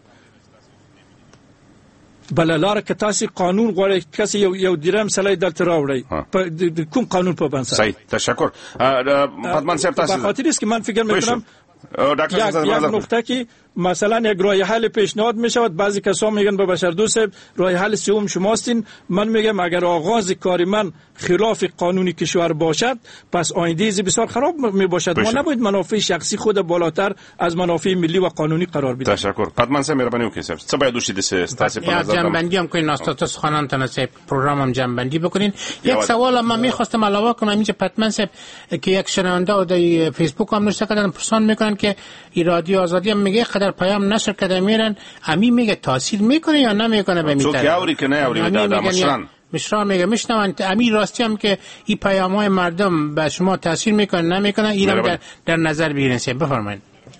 بل لار که تاسو قانون غواړئ کسی یو یو درم سلای دلته راوړي په کوم قانون په بنسټ. صحیح تشکر. پدمان صاحب تاسو به خاطر است که من فکر میکنم یک نقطه که مثلا یک راه حل پیشنهاد می شود، بعضی کسا میگن به بشردوست راه حل سوم شماستین، من میگم اگر آغاز کار من خلاف قانونی کشور باشد پس آینده ایزی بسیار خراب می باشد. ما نباید منافع شخصی خود بالاتر از منافع ملی و قانونی قرار بدیم. تشکر. پدمان صاحب مهربانی وکړئ صاحب څه باید وشي د سیاست په نظر جنبندی هم کوین استاتوس خانان تناسب پروگرام هم جنبندی بکنین. یک سوال من میخواستم علاوه کنم اینجا پدمان صاحب که یک شنونده و در فیسبوک هم نوشته کردن پرسان میکنن که رادیو آزادی هم میگه قدر پیام نشر کرده میرن، امی میگه تاثیر میکنه یا نمیکنه به میتره؟ چون یاوری که نه یاوری دادا مشران مشران میگه میشنون امی راستی هم که این پیام‌های مردم به شما تاثیر میکنه نمیکنه، اینم در, در نظر بگیرین. سیب بفرمایید.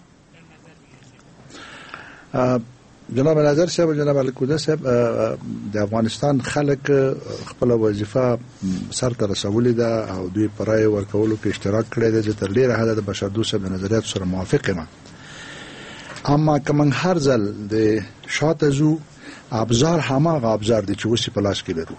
جناب نظر صاحب جناب الکوده صاحب د افغانستان خلک خپل وظیفه سر ته رسولې ده او دوی پرای ورکولو کې اشتراک کړی دی چې تر ډیره حد د بشردوست صاحب د نظریات سره موافق یم. اما کوم هر ځل د شاته زو ابزار هماغه ابزار دي چې وسی په لاس کې لرو.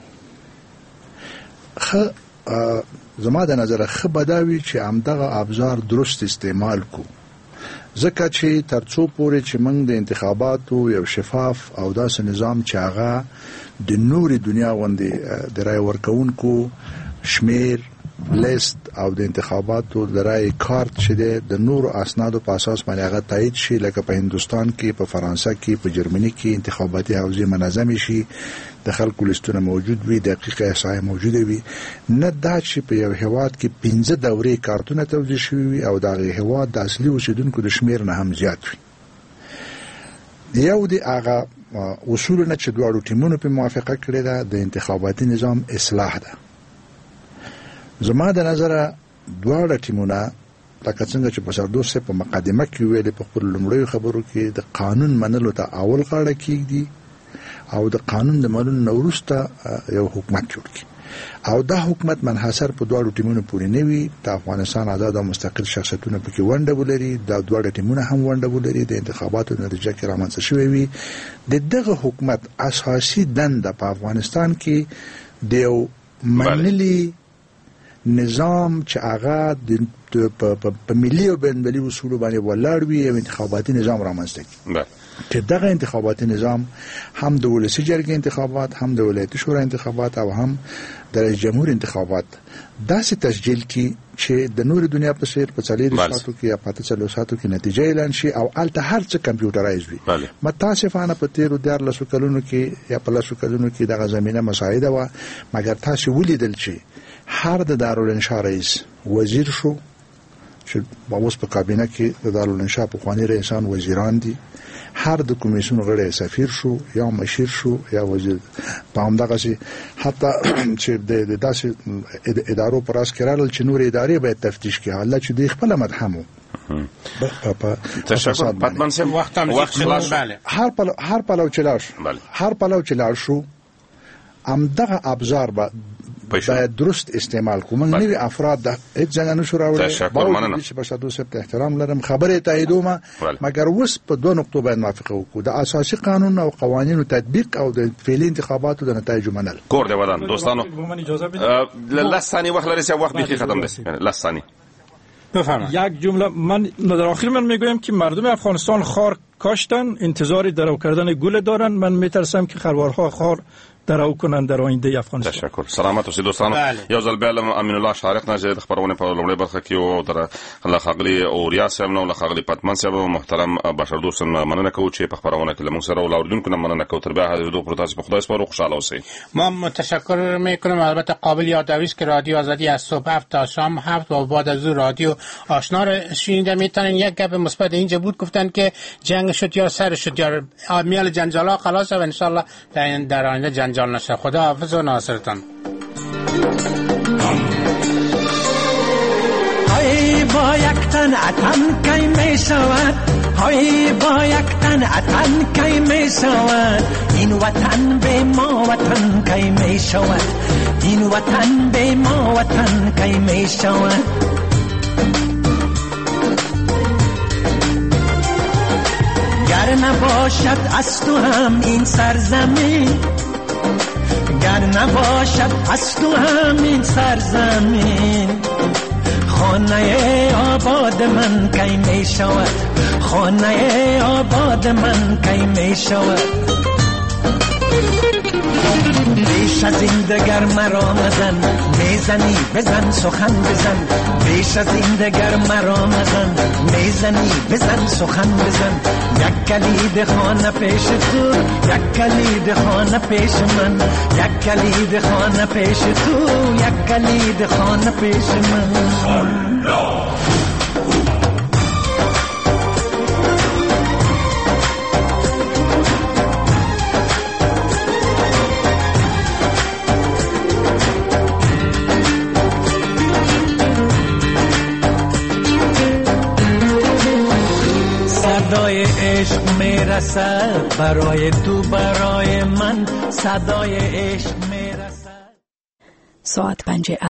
خ زما د نظر خ بداوی چې همدغه ابزار درست استعمال کو، ځکه چې ترڅو پورې چې موږ د انتخاباتو یو شفاف او داسې نظام چې هغه د نوري دنیا غوندې د رای ورکوونکو شمیر لیست او د انتخاباتو د رای کارت چې د نورو اسنادو په اساس باندې هغه تایید شي، لکه په هندستان کې، په فرانسه کې، په جرمني کې انتخاباتي حوزې منظم شي، د خلکو لیستونه موجود وي، دقیقه احصایه موجوده وي، نه دا چې په یو هیواد کې پنځه دورې کارتونه توزیع شوي وي او دغه هیواد د اصلي اوسیدونکو د شمیر نه هم زیات وي. یو د هغه اصول نه چې دواړو ټیمونو په موافقه کړې ده د انتخاباتي نظام اصلاح ده. زما د نظر دواړه ټیمونه لکه څنګه چې بشردوست په مقدمه کې ویلي په خپل لومړیو خبرو کې د قانون منلو ته اول غاړه کېږدي او د قانون د منلو نه وروسته یو حکومت جوړ کړي او دا حکومت منحصر په دواړو ټیمونو پورې نه وي. د افغانستان آزاد او مستقل شخصیتونه پکې ونډه ولري، دا دواړه ټیمونه هم ونډه ولري، د انتخاباتو نتیجه کې رامنځته شوې وي. د دغه حکومت اساسي دنده په افغانستان کې د یو منلي نظام چې هغه په ملي او بین‌المللي اصولو باندې ولاړ وي او انتخاباتي نظام رامنځته کړي. چې دغه انتخاباتي نظام هم د ولسي جرګې انتخابات، هم د ولایتي شورا انتخابات او هم د رئیس جمهور انتخابات داسې تسجیل کړي چې د نور دنیا په څیر په څلورو ساعتو کې یا په څلورو ساعتو کې نتیجه اعلان شي او الته هر څه کمپیوټرایز وي. متاسفانه په تیرو دیارلسو کلونو کې یا په لسو کلونو کې دغه زمينه مساعده و، مګر تاسو ولیدل چې هر د دارالانشا رئیس وزیر شو، چې با اوس په کابینه کې د دارالانشا په خواني رئیسان وزیران دي هر د کمیسیون غړی سفیر شو یا مشیر شو یا وزیر په همدغه سي حتی چې د داسې ادارو پر اس کېرال چې نور ادارې باید تفتیش کړي الله چې د خپل مدحمو تشکر پتمن صاحب وخت هم وخت خلاص هر پلو هر پلو چلاش هر پلو چلاش شو ام دغه ابزار با باید درست استعمال کوم نوی افراد د هیڅ ځای نه شو راوړي باید چې بشادو سپ احترام لرم خبره تاییدومه مګر وس په دوه نقطو باید موافقه وکړو د اساسي قانون او قوانینو تطبیق او د فعلی انتخاباتو د نتایج منل کور دی ودان دوستانو لسانی وخت لري چې وخت به ختم ده لسانی بفرمایید یک جمله من در آخر من میگویم که مردم افغانستان خار کاشتن انتظار درو کردن گل دارن من میترسم که خروارها خار درو کنن در آینده افغانستان تشکر سلامت اوسئ دوستانو یو ځل بیا امین الله شارق نه د خبرونه په لومړی برخه کې او در خغلی او ریاست نو خغلی پتمن صاحب محترم بشر دوست مننه کوم چې په خبرونه کې لمون سره اولاردونکو مننه کوم تر بیا د دوه پروتاس په خدای سپارو خوشاله اوسئ ما متشکر میکنم البته قابل یادآوری است که رادیو آزادی از صبح هفت تا شام هفت و بعد از اون رادیو آشنا رو شنیده میتونن یک گپ مثبت اینجا بود گفتن که جنگ شد یا سر شد یا میال جنجالا خلاص و ان شاء الله در آینده جنجال نشه خدا حافظ و ناصرتان های با یک تن اتن کی می شود های با یک تن اتن کی می شود این وطن به ما وطن کی می شود این وطن به ما وطن کی می شود گر نباشد از تو هم این سرزمین گر نباشد از تو همین سرزمین خانه آباد من کی می شود خانه آباد من کی می شود بیش از این دگر مرا مزن میزنی بزن سخن بزن بیش از این دگر مرا مزن میزنی بزن سخن بزن یک کلید خانه پیش تو یک کلید خانه پیش من یک کلید خانه پیش تو یک کلید خانه پیش من صدای عشق میرسد برای تو برای من صدای عشق میرسد ساعت پنج